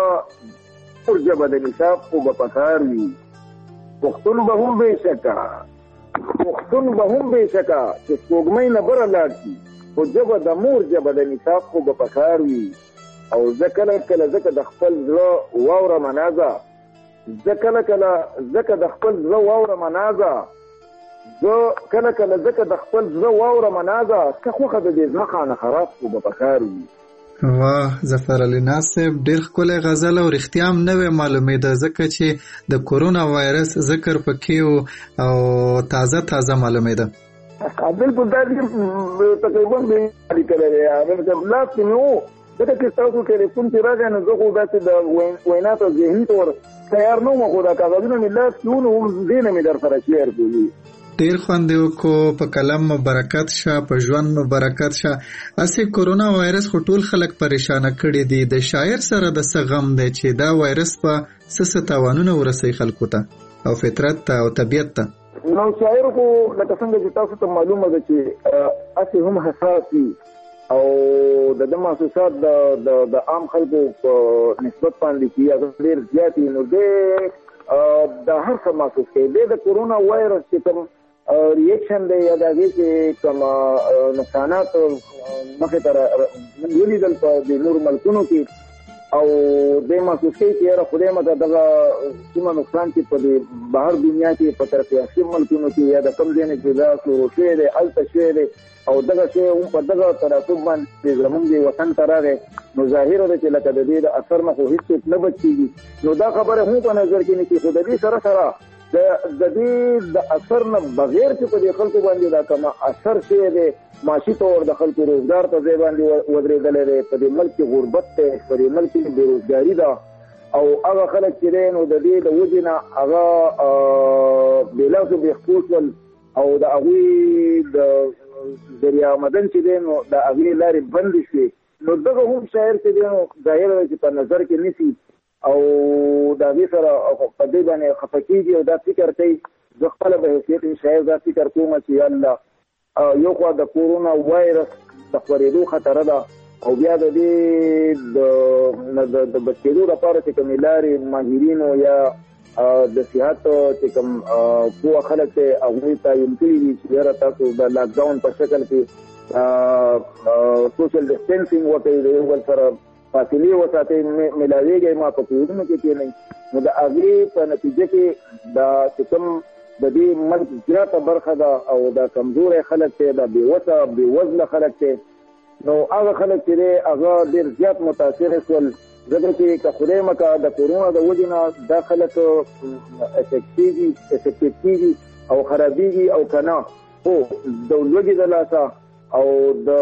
S8: د نصاب خو به پکار وي. پښتون به هم بېشکه چې سپوږمۍ نه بره لاړ شي، خو ژبه د مور ژبه د نصاب خو به پکار وي. او زه کله کله ځکه د خپل زړه واوره منازه، زه کله کله ځکه د خپل زړه واوره منازه، زه کله کله ځکه د خپل زړه واوره منازه، که خوښه د دې زړه خانه خراب خو به پکار وي.
S5: واه ظفر علي ناصر ډېر ښکلی غزل او رښتیا هم نوې معلومېده، ځکه چې د کورونا وایرس ذکر پکې او تازه معلومېده.
S8: بالکل دا دې تقریبا به لیکل دی هغه لاس کې نو دغه چې تاسو ټلیفون ته راځي نو زه خو داسې د وینا ته ذهني طور تیار نه وم، خو دا کاغذونه مې لاس کې ونو دې نه مې در سره شیر کړي.
S5: ډیر خوند وکړو، په قلم مبارکت شه، په ژوند مبارکت شه. اسی کورونا وایرس خو ټول خلک پریشان کړي دي، د شاعر سره د سغم دی چې دا وایرس په څه تاوانونه ورسوي خلکو ته او فطرت ته او طبیعت ته.
S8: نو شاعر خو لکه څنګه چې تاسو ته معلومه ده چې اسی هم حساس دي او د محسوسات د عام خلکو په نسبت باندې چې ډیر زیات نو د هر څه محسوس کوي. د کورونا وایرس چې کوم ریاکشن دی یا د هغې چې کوم نقصانات مخې ته ولیدل په نورو ملکونو کې او د محسوس کوي چې یاره خدای مته دغه څومره نقصان چې په بهر دنیا کې په ترقي یافته ملکونو کې یا د کوم ځای نه چې دا شروع شوی دی هلته شوی دی او دغه شی هم په دغه تناسب باندې زموږ د وطن ته راغی نو ظاهره ده چې لکه د دې د اثر نه خو هېڅوک نه بچ کېږي. نو دا خبره هم په نظر کې نیسي، خو د دې سره سره د دې د اثر نه بغیر چې په دې خلکو باندې دا کومه اثر شوی دی معاشي طور د خلکو روزګار ته ځای باندې ودرېدلی دی، په دې ملک کې غربت دی، په دې ملک کې بېروزګاري ده او هغه خلک چې دی نو د دې د وجې نه هغه بېلاسو بېخپو شول او د هغوی د دریا مدن چې دی نو د هغې لارې بندې شوې. نو دغه هم شاعر چې دی نو ظاهره ده چې په نظر کې نیسي او د هغې سره په دې باندې خفه کېږي او دا فکر کوي. زه خپله به حیثیت شاعر دا فکر کوم چې یالله یو خوا د کورونا وایرس د خپرېدو خطره ده او بیا د دې د بچېدو لپاره چې کومې لارې ماهرینو یا د صحت چې کوم پوه خلک دی هغوی تعین کړي دي چې یاره تاسو د لاکډاون په شکل کې سوشل ډسټنسینګ وکړئ، د یو بل سره فاصلې وساتئ، ملاویږئ ما په کورونو کې کښېنئ. نو د هغې په نتیجه کې دا چې کوم د دې ملک زیاته برخه ده او دا کمزوری خلک دی، دا بېوسه بېوزله خلک دی، نو هغه خلک چې دی هغه ډېر زیات متاثره شول ځکه چې که خدای مکه د کورونا د وجې نه دا خلک افیکټ کېږي او خرابېږي او که نه خو د لوږې د لاسه او د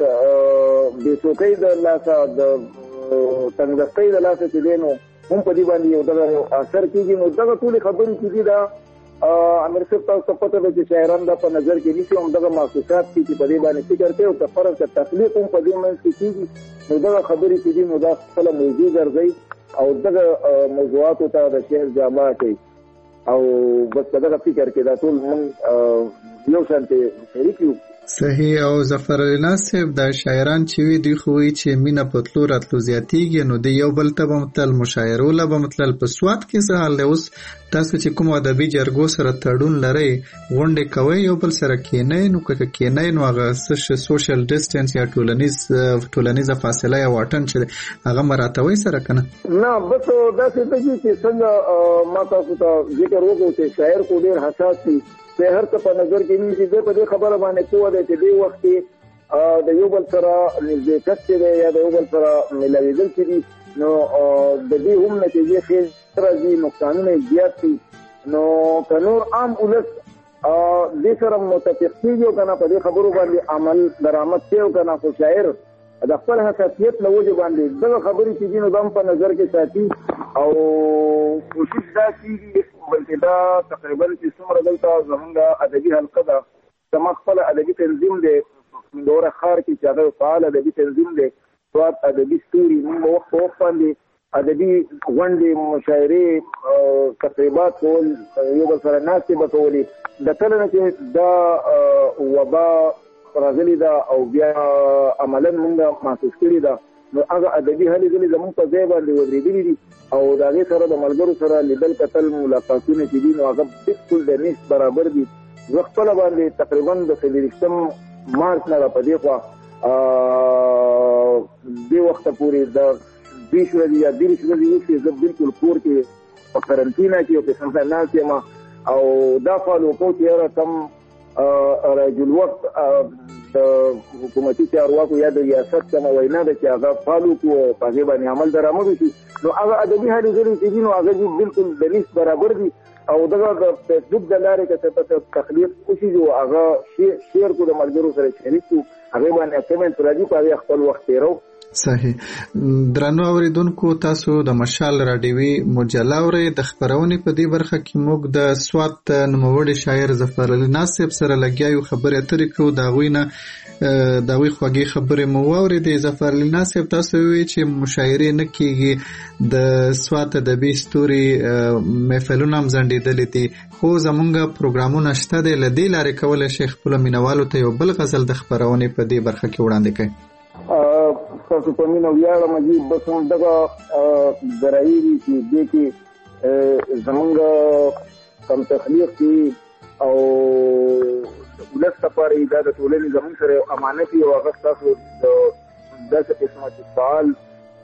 S8: بېڅوکۍ د لاسه د تنګدستۍ د لاسه چې دی نو هم په دې باندې یو دغه اثر کېږي. نو دغه ټولې خبرې چې دي دا امیر صاحب تاسو ته پته ده چې شاعران دا په نظر کې نیسي او همدغه محسوسات کې چې په دې باندې فکر کوي او که فرض که تخلیق هم په دې منځ کې کېږي نو دغه خبرې چې دي نو دا خپله موضوع ګرځوي او دغه موضوعاتو ته د شعر جامه کوي او بس په دغه فکر کې دا ټول موږ یو شانتې شریک یو.
S5: صحیح. او ظفر علي ناز صاحب دا شاعران چې وي دوی خو وایي چې مینه په تلو راتلو زیاتېږي نو د یو بل ته به متل مشاعرو له به متلل په سوات کې څه حال دی؟ اوس تاسو چې کوم ادبي جرګو سره تړون لرئ غونډې کوئ یو بل سره کښېنئ نو که کښېنئ نو هغه سوشل ډسټنس یا ټولنیزه فاصله یا واټن چې دی هغه مراعاتوئ سره که نه؟
S8: نه بس داسې ده چې څنګه ما تاسو ته ذکر وکړو چې شاعر خو ډېر حساس دي، د هر څه په نظر کې نیسي. دی په دې خبره باندې پوه دی چې دې وخت کې د یو بل سره نږدېکت چې دی یا د یو بل سره ملاوېدل چې دي نو د دې هم نتیجې ښې راځي، نقصانونه یې زیات دي. نو که نور عام ولس دې سره متفق کېږي او که نه په دې خبرو باندې عمل درآمد کوي او که نه خو شاعر د خپل حساسیت له وجې باندې دغه خبرې چې دي نو دا هم په نظر کې ساتي او کوشش دا کېږي بلکې دا تقریبا چې څومره دلته زمونږ ادبي حلقه ده زما خپله ادبي تنظیم دی دوره ښار کې چې هغه فعال ادبي تنظیم دی سوات ادبي ستوري موږ به وخت په وخت باندې ادبي غونډې مشاعرې تقریبات کول یو بل سره ناستې به کولې. د کله نه چې دا وبا راغلې ده او بیا عملا موږ محسوس کړې ده نو هغه ادبي هلې ځلې زموږ په ځای باندې ودرېدلې دي او د هغې سره د ملګرو سره لیدل کتل ملاقاتونه چې دي نو هغه بالکل د نیست برابر دي. زه خپله باندې تقریبا د 24 مارچ نه را په دې خوا دې وخته پورې د 20 ورځې یا 30 ورځې وشوې زه بالکل کور کې په قرنطینه کې او قسم ته ناست یم او دا فالو کوو چې یاره کم رجل وقت د حکومتي چارواکو یا د ریاست کومه وینا ده چې هغه فالو کړو او په هغې باندې عمل درآمد وشي نو هغه ادبي هلې ځلې چې دي نو هغه بالکل د نیست برابر دي او دغه د فیسبوک د لارې چې تخلیق وشي او هغه شیر کو د ملګرو سره شریک کو هغه باندې کمنټ راځي په هغه خپل وخت تیرو.
S5: صحیح. درنو اوریدونکو تاسو د مشال راډیوي مجله اورئ. د خبرونې په دې برخه کې موږ د سوات نوموړي شاعر ظفر علي ناصب سره لګیایو خبرې اترې کوو. د هغوی نه د هغوی خوږې خبرې مو واورېدې. ظفر علي ناصب تاسو ووایئ چې مشاعرې نه کېږي، د سوات ادبي ستوري محفلونه هم ځنډېدلي دي، خو زمونږ پروګرامونه شته دی. له دې لارې کولی شئ خپلو مینوالو ته یو بل غزل د خپرونې په دې برخه کې وړاندې کړئ.
S8: تاسو په مینه ویاړم چې بس هم دغه ذرایع دي چې دې کې زمونږ کم تخلیق کې او ولس لپاره دا د ټولنې زمونږ سره امانت یو هغه ستاسو د داسې قسمه فعال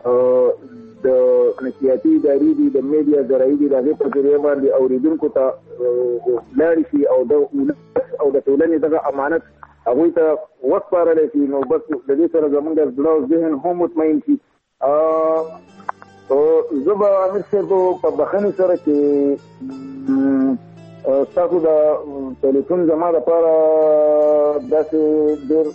S8: د نشریاتي ادارې دي، د میډیا ذرایع دي، د هغې په ذریعه باندې اورېدونکو ته لاړې شي او د ولس او د ټولنې دغه امانت هغوی ته وسپارلی شي. نو بس د دې سره زمونږ زړه او ذهن هم مطمئن شي. زه به امیر صاحب په بخښنې سره چې ستاسو د ټلیفون زما دپاره داسې ډېر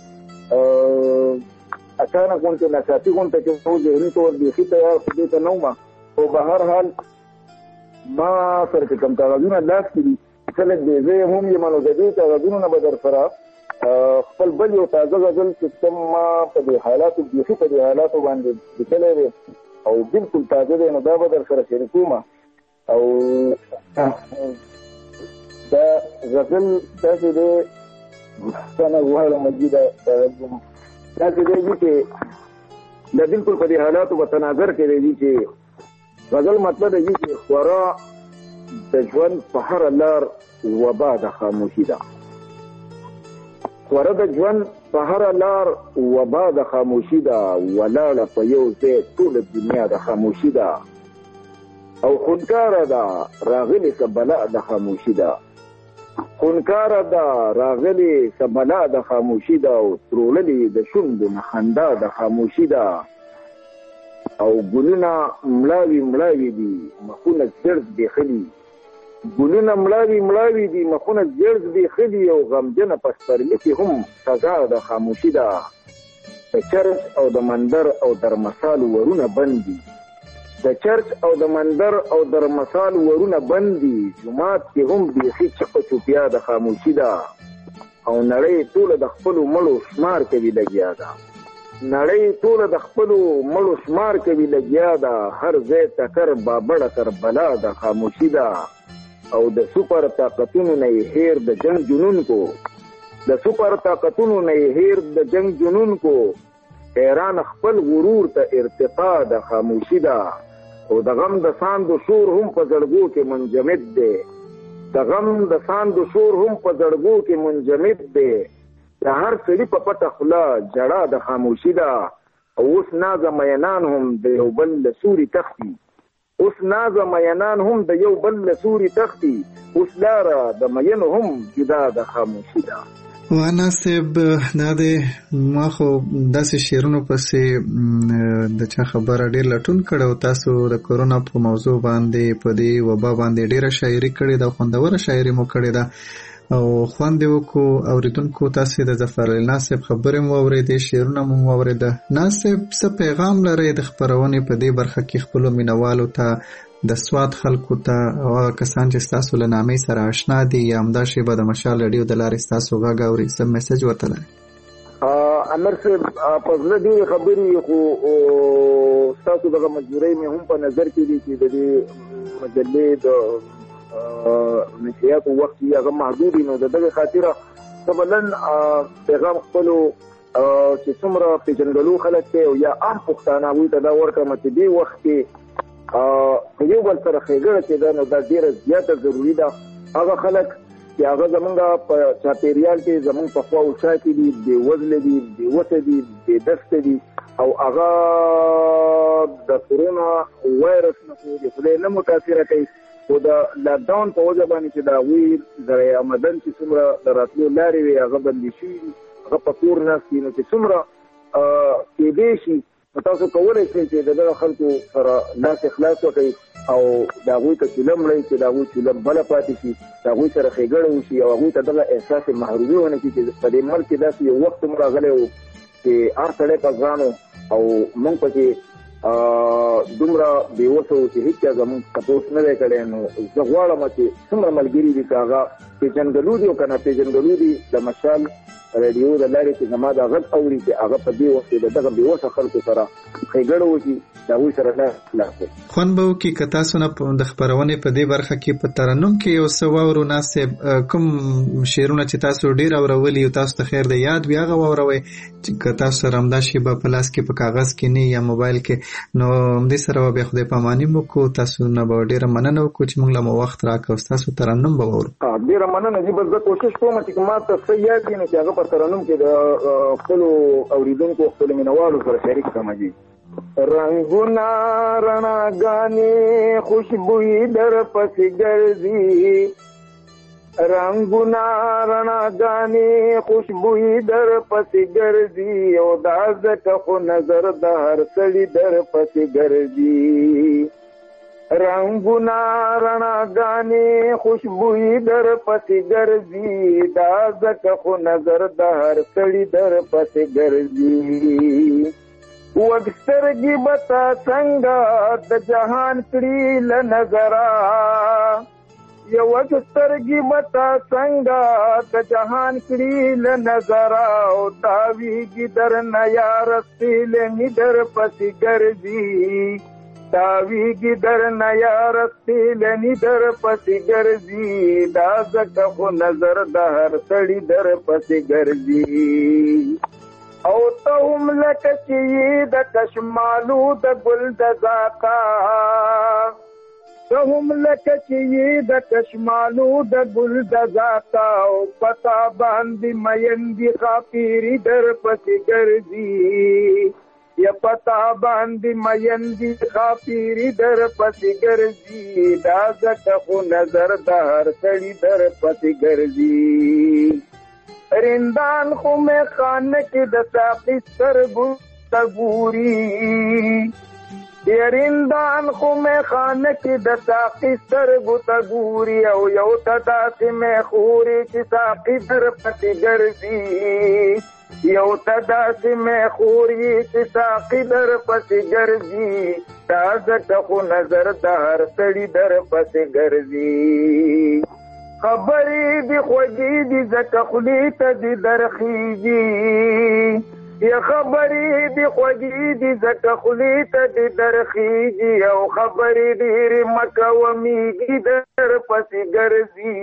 S8: اچانک غونډې ناڅاپي غونډه چې مو ذهني طور بیخي تیار دې ته نه وم، خو به هر حال ما سره چې کوم کاغذونه لاس کې دي کله دې زه هم یم نو د دې کاغذونو نه به در سره خپل بل یو تازه غزل چې کوم ما په دې حالاتو بیخي په دې حالاتو باندې لیکلی دی او بلکل تازه دی، نو دا به در سره شریکوم. او دا غزل داسې دی څنګه غواړم مجیده داسې دی چې دا بلکل په دې حالاتو په تناظر کې دی چې غزل مطلب دی چې خورا د ژوند په هره لار وبا د خاموشي ده. خورا د ژوند په هره لار وبا د خاموشي ده، ولاړه په یو ځای ټوله دنیا د خاموشي ده، او خونکاره ده راغلې څه بلا د خاموشي ده. خونکاره ده راغلې څه بلا د خاموشي ده، او تروللې د شونډو نه خندا د خاموشي ده. او ګلونه مړاوي مړاوي دي مخونه زړ زبېښلي، ګلونه مړاوي مړاوي دي مخونه زړ زبېښلي، او غمجنه په سپرلي کې هم سزا د خاموشي ده. د چرچ او د مندر او درمسال ورونه بند دي، د چرچ او د مندر او درمسال ورونه بند دي، جومات کې هم بیخي چپه چوپیا د خاموشي ده. او نړۍ ټوله د خپلو مړو شمار کوي لګیا ده، نړۍ ټوله د خپلو مړو شمار کوي لګیا ده، هر ځای ټکر بابړه کربلا د خاموشي ده. او د سپر طاقتونو نه یې هیر د جنگ جنون کو، د سپر طاقتونو نه یې هیر د جنگ جنون کو، حیران خپل غرور ته ارتقا د خاموشي ده. او د غم د ساندو شور هم په زړګو کې منجمد دی، د غم د ساندو شور هم په زړګو کې منجمد دی. د هر سړي په پټه خوله جړه د خاموشي ده. او اوس نازه مینان هم د یو بل له سوري تښتي، اوس نازه مینان هم د یو بل له سوري تښتي، اوس لاره د مینو هم جدا د خاموشي ده.
S5: وانا صاحب دا دی ما خو داسې شعرونو پسې د چا خبره ډېر لټون کړی او تاسو د کورونا په موضوع باندې په دې وبا باندې ډېره شاعري کړې ده، خوندوره شاعري مو کړې ده او خوند یې وکړو. اورېدونکو تاسې د ظفر علي ناصب خبرې مو واورېدې، شعرونه مو واورېده. ناصب څه پیغام لرئ د خپرونې په دې برخه کې خپلو مینوالو ته، د سوات خلکو ته او هغه کسان چې ستاسو له نامې سره آشنا دي یا همدا شیبه د مشال راډیو د لارې ستاسو غږ اوري، څه میسج ورته لرئ؟
S8: امیر صاحب په زړه ډېرې خبرې، خو ستاسو دغه مجبورۍ مې هم په نظر کې دي چې د دې مجلې د نشریاتو وخت یې هغه محدود وي، نو د دغې خاطره زه به نن پیغام خپلو چې څومره پېژندګلو خلک دی او یا عام پښتانه هغوی ته دا ورکړم چې دې وخت کې په یو بل سره ښېګړه چې ده نو دا ډېره زیاته ضروري ده. هغه خلک چې هغه زمونږ په چاپېریال کې زمونږ په خوا او شا کې دي، بېوزله دي، بېوسه دي، بېدسته دي، او هغه د کورونا وایرس نه خو د خدای نه متاثره کوي، خو د لاکډاون په وجه باندې چې د هغوی ذریعه آمدن چې څومره د راتلو لارې وي هغه بندې شوي دي، هغه په کور ناست دي، نو چې څومره کېدی شي تاسو کولای شئ چې د خلکو سره لاس اخلاص وکړئ او د هغوی ته چلم لري چې د هغوی چلم بله پاتې شي، د هغوی سره ښېګڼه وشي او هغوی ته دغه احساس محرومي ونه کړي چې په دې ملک کې داسې یو وخت هم راغلی و چې هر سړی په ځان او موږ پکې دومره بېوسه وو چې هېچا زموږ تپوس نه دی کړی. نو زه غواړم چې څومره ملګري دي که هغه پېژندګلو دي او که ناپېژندګلو دي د مشال رادیو د لارې چې زما دا غږ اوري چې هغه په دې وخت کې د دغه بېوسه خلکو سره ښېګڼه وکړي، د هغوی سره لاس وکړي.
S5: خوند به وکړي که تاسو نه د خپرونې په دې برخه کې په ترنم کې یو څه واورو. ناصب کوم شعرونه چې تاسو ډېر اورولي او تاسو ته خیر د یاد وي هغه واوروئ، که تاسو سره همدا شیبه په لاس کې په کاغذ کې نه یا موبایل کې. نو همدې سره به بیا خدای پاماني وکړو. تاسو نه به ډېره مننه وکړو چې موږ له مو وخت راکړو، ستاسو ترنم به واورو.
S8: ډېره مننه جي، بس زه کوشش کوم چې ما ته څه یاد وي نو چې هغه په ترنم کې د خپلو اورېدونکو خپلو مینوالو سره شریک کړم. جي رنگونه رڼاګانې خوشبويي در پسې ګرځي، رنگونه رڼاګانې خوشبويي در پسې ګرځي، او دا ځکه خو نظر د هر سړي در پسې ګرځي. رنگونه رڼاګانې خوشبويي در پسې ګرځي، دا ځکه خو نظر د هر سړي در پسې ګرځي. وګسترګي بتا څنګه د جهان کړي ل نظرا، یو وګسترګي بتا څنګه د جهان کړي ل نظرا، او تاویږي در نه یار سیل می در پسې ګرځي، تاویږي در نه یار سیل می در پسې ګرځي، دا ځکه خو نظر د هر سړي در پسې ګرځي. او ته هم لکه چې د کشمالو د ګل د ذاتا، ته هم لکه چې د کشمالو د ګل د ذاتا، او پتا باندې مینندې خاپیری در پسې ګرځي، یا پتا باندې مینندې خاپیری در پسې ګرځي، دا ځکه خو نظر د هر سړي در پسې ګرځي. رندان خو میں خانه کې د ساقي سترګو ته ګوري، رندان خو میں خانه کې د ساقي سترګو ته ګوري، او یو ته داسې مې خوري چې ساقي در پسې ګرځي، یو ته داسې مې خوري چې ساقي در پسې ګرځي، دا ځکه خو نظر د هر سړي در پسې ګرځي. خبرې دی خوږې دي ځکه خولې ته دي درخیږي، یا خبرې دی خوږې دي ځکه خولې ته دي درخیږي، او خبرې ډېرې مه کوه میږي در پسې ګرځي،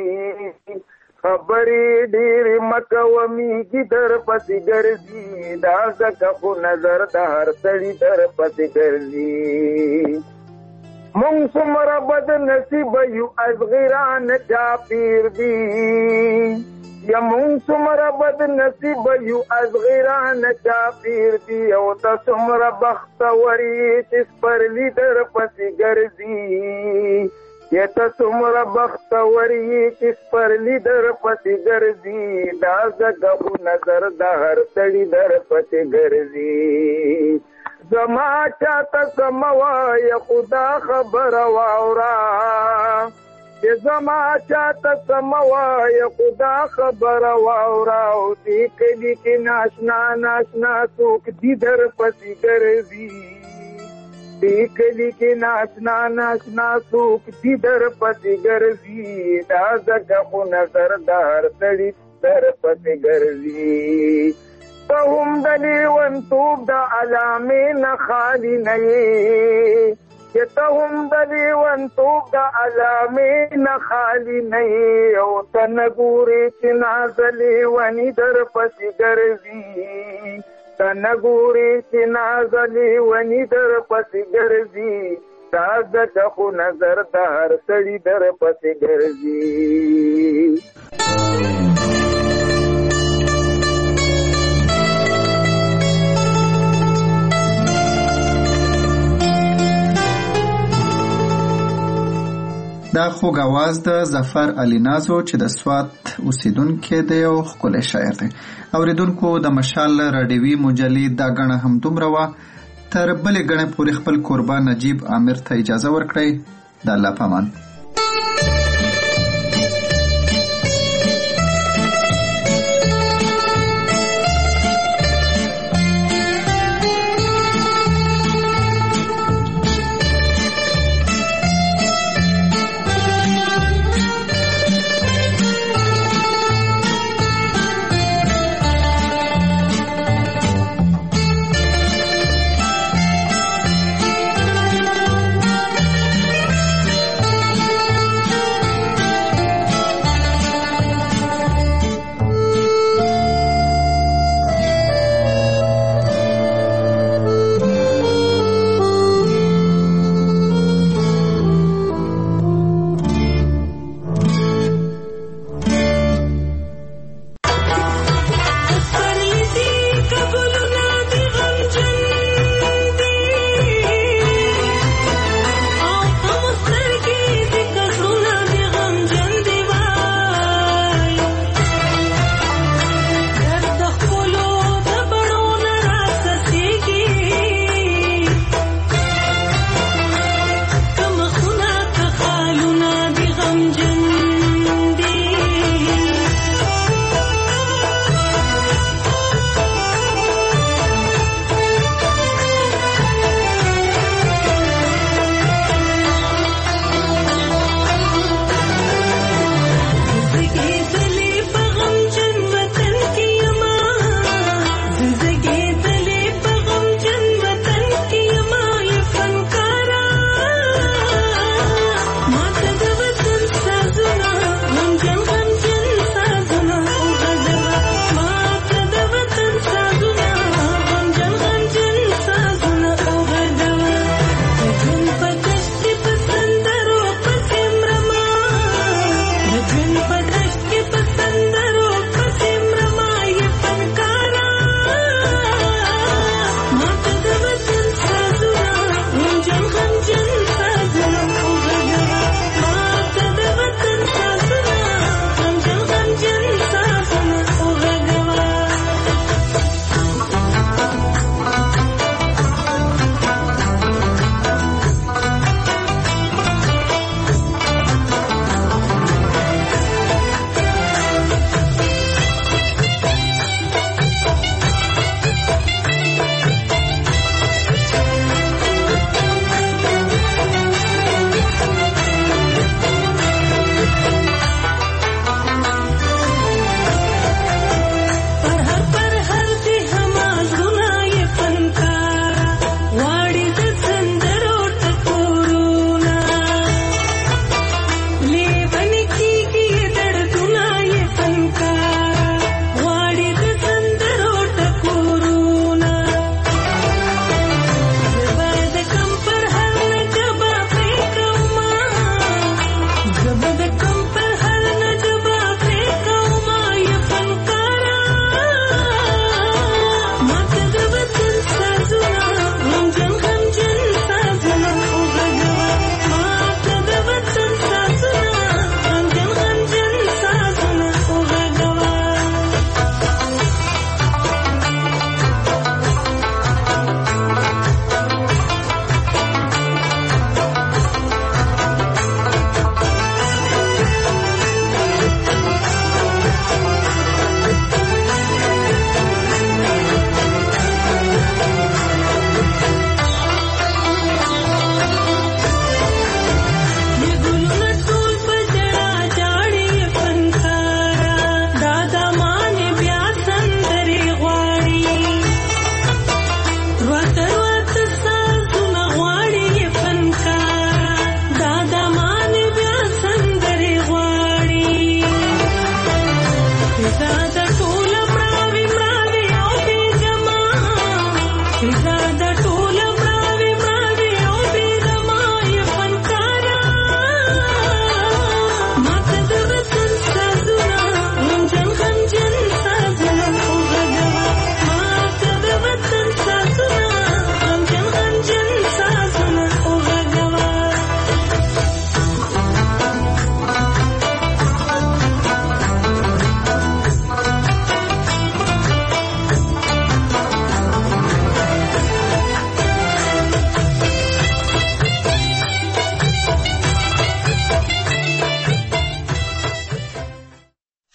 S8: خبرې ډېرې مه کوه میږي در پسې ګرځي، دا ځکه خو نظر د هر سړي در پسې ګرځي. مونږ څومره بد نصیبه یو ازغران چا پیر دی، یا مونږ څومره بد نصیبه یو ازغران چا پیر دی، او ته څومره بختور یې چې سپرلي در پسې ګرځي، یا ته څومره بختور یې چې سپرلي در پسې ګرځي، دا ځکه خو نظر د هر سړي در پسې ګرځي. زما چاته سموای خدا خبر واورا، چې زما چاته سموای خدا خبر واورا، او دې کلی کې ناشنا ناشنا څوک دي در پسې ګرځي، دې کلی کې ناشنا ناشنا څوک دي در پسې ګرځي، دا ځکه خو نظر د هر سړي در پسې ګرځي. ته هم د لیونتوب د علامې نه خالي نه یې، چې ته هم د لیونتوب د علامې نه خالي نه یې، او ته نه ګورې چې نازه لیوني در پسې ګرځي، ته نه ګورې چې نازه لیوني در پسې ګرځي، دا ځکه خو نظر د هر سړي در پسې ګرځي.
S5: دا خوږ आवाज د ظفر علي نازو چې د سوات اوسیدونکو دی او ښکلی شاعر دی. اوریدونکو د مشال راډیوي مجلې دا غڼه هم دومره وه. تر بلې ګڼې پورې خپل کوربه نجیب عامر ته اجازه ورکړئ. د الله په امان.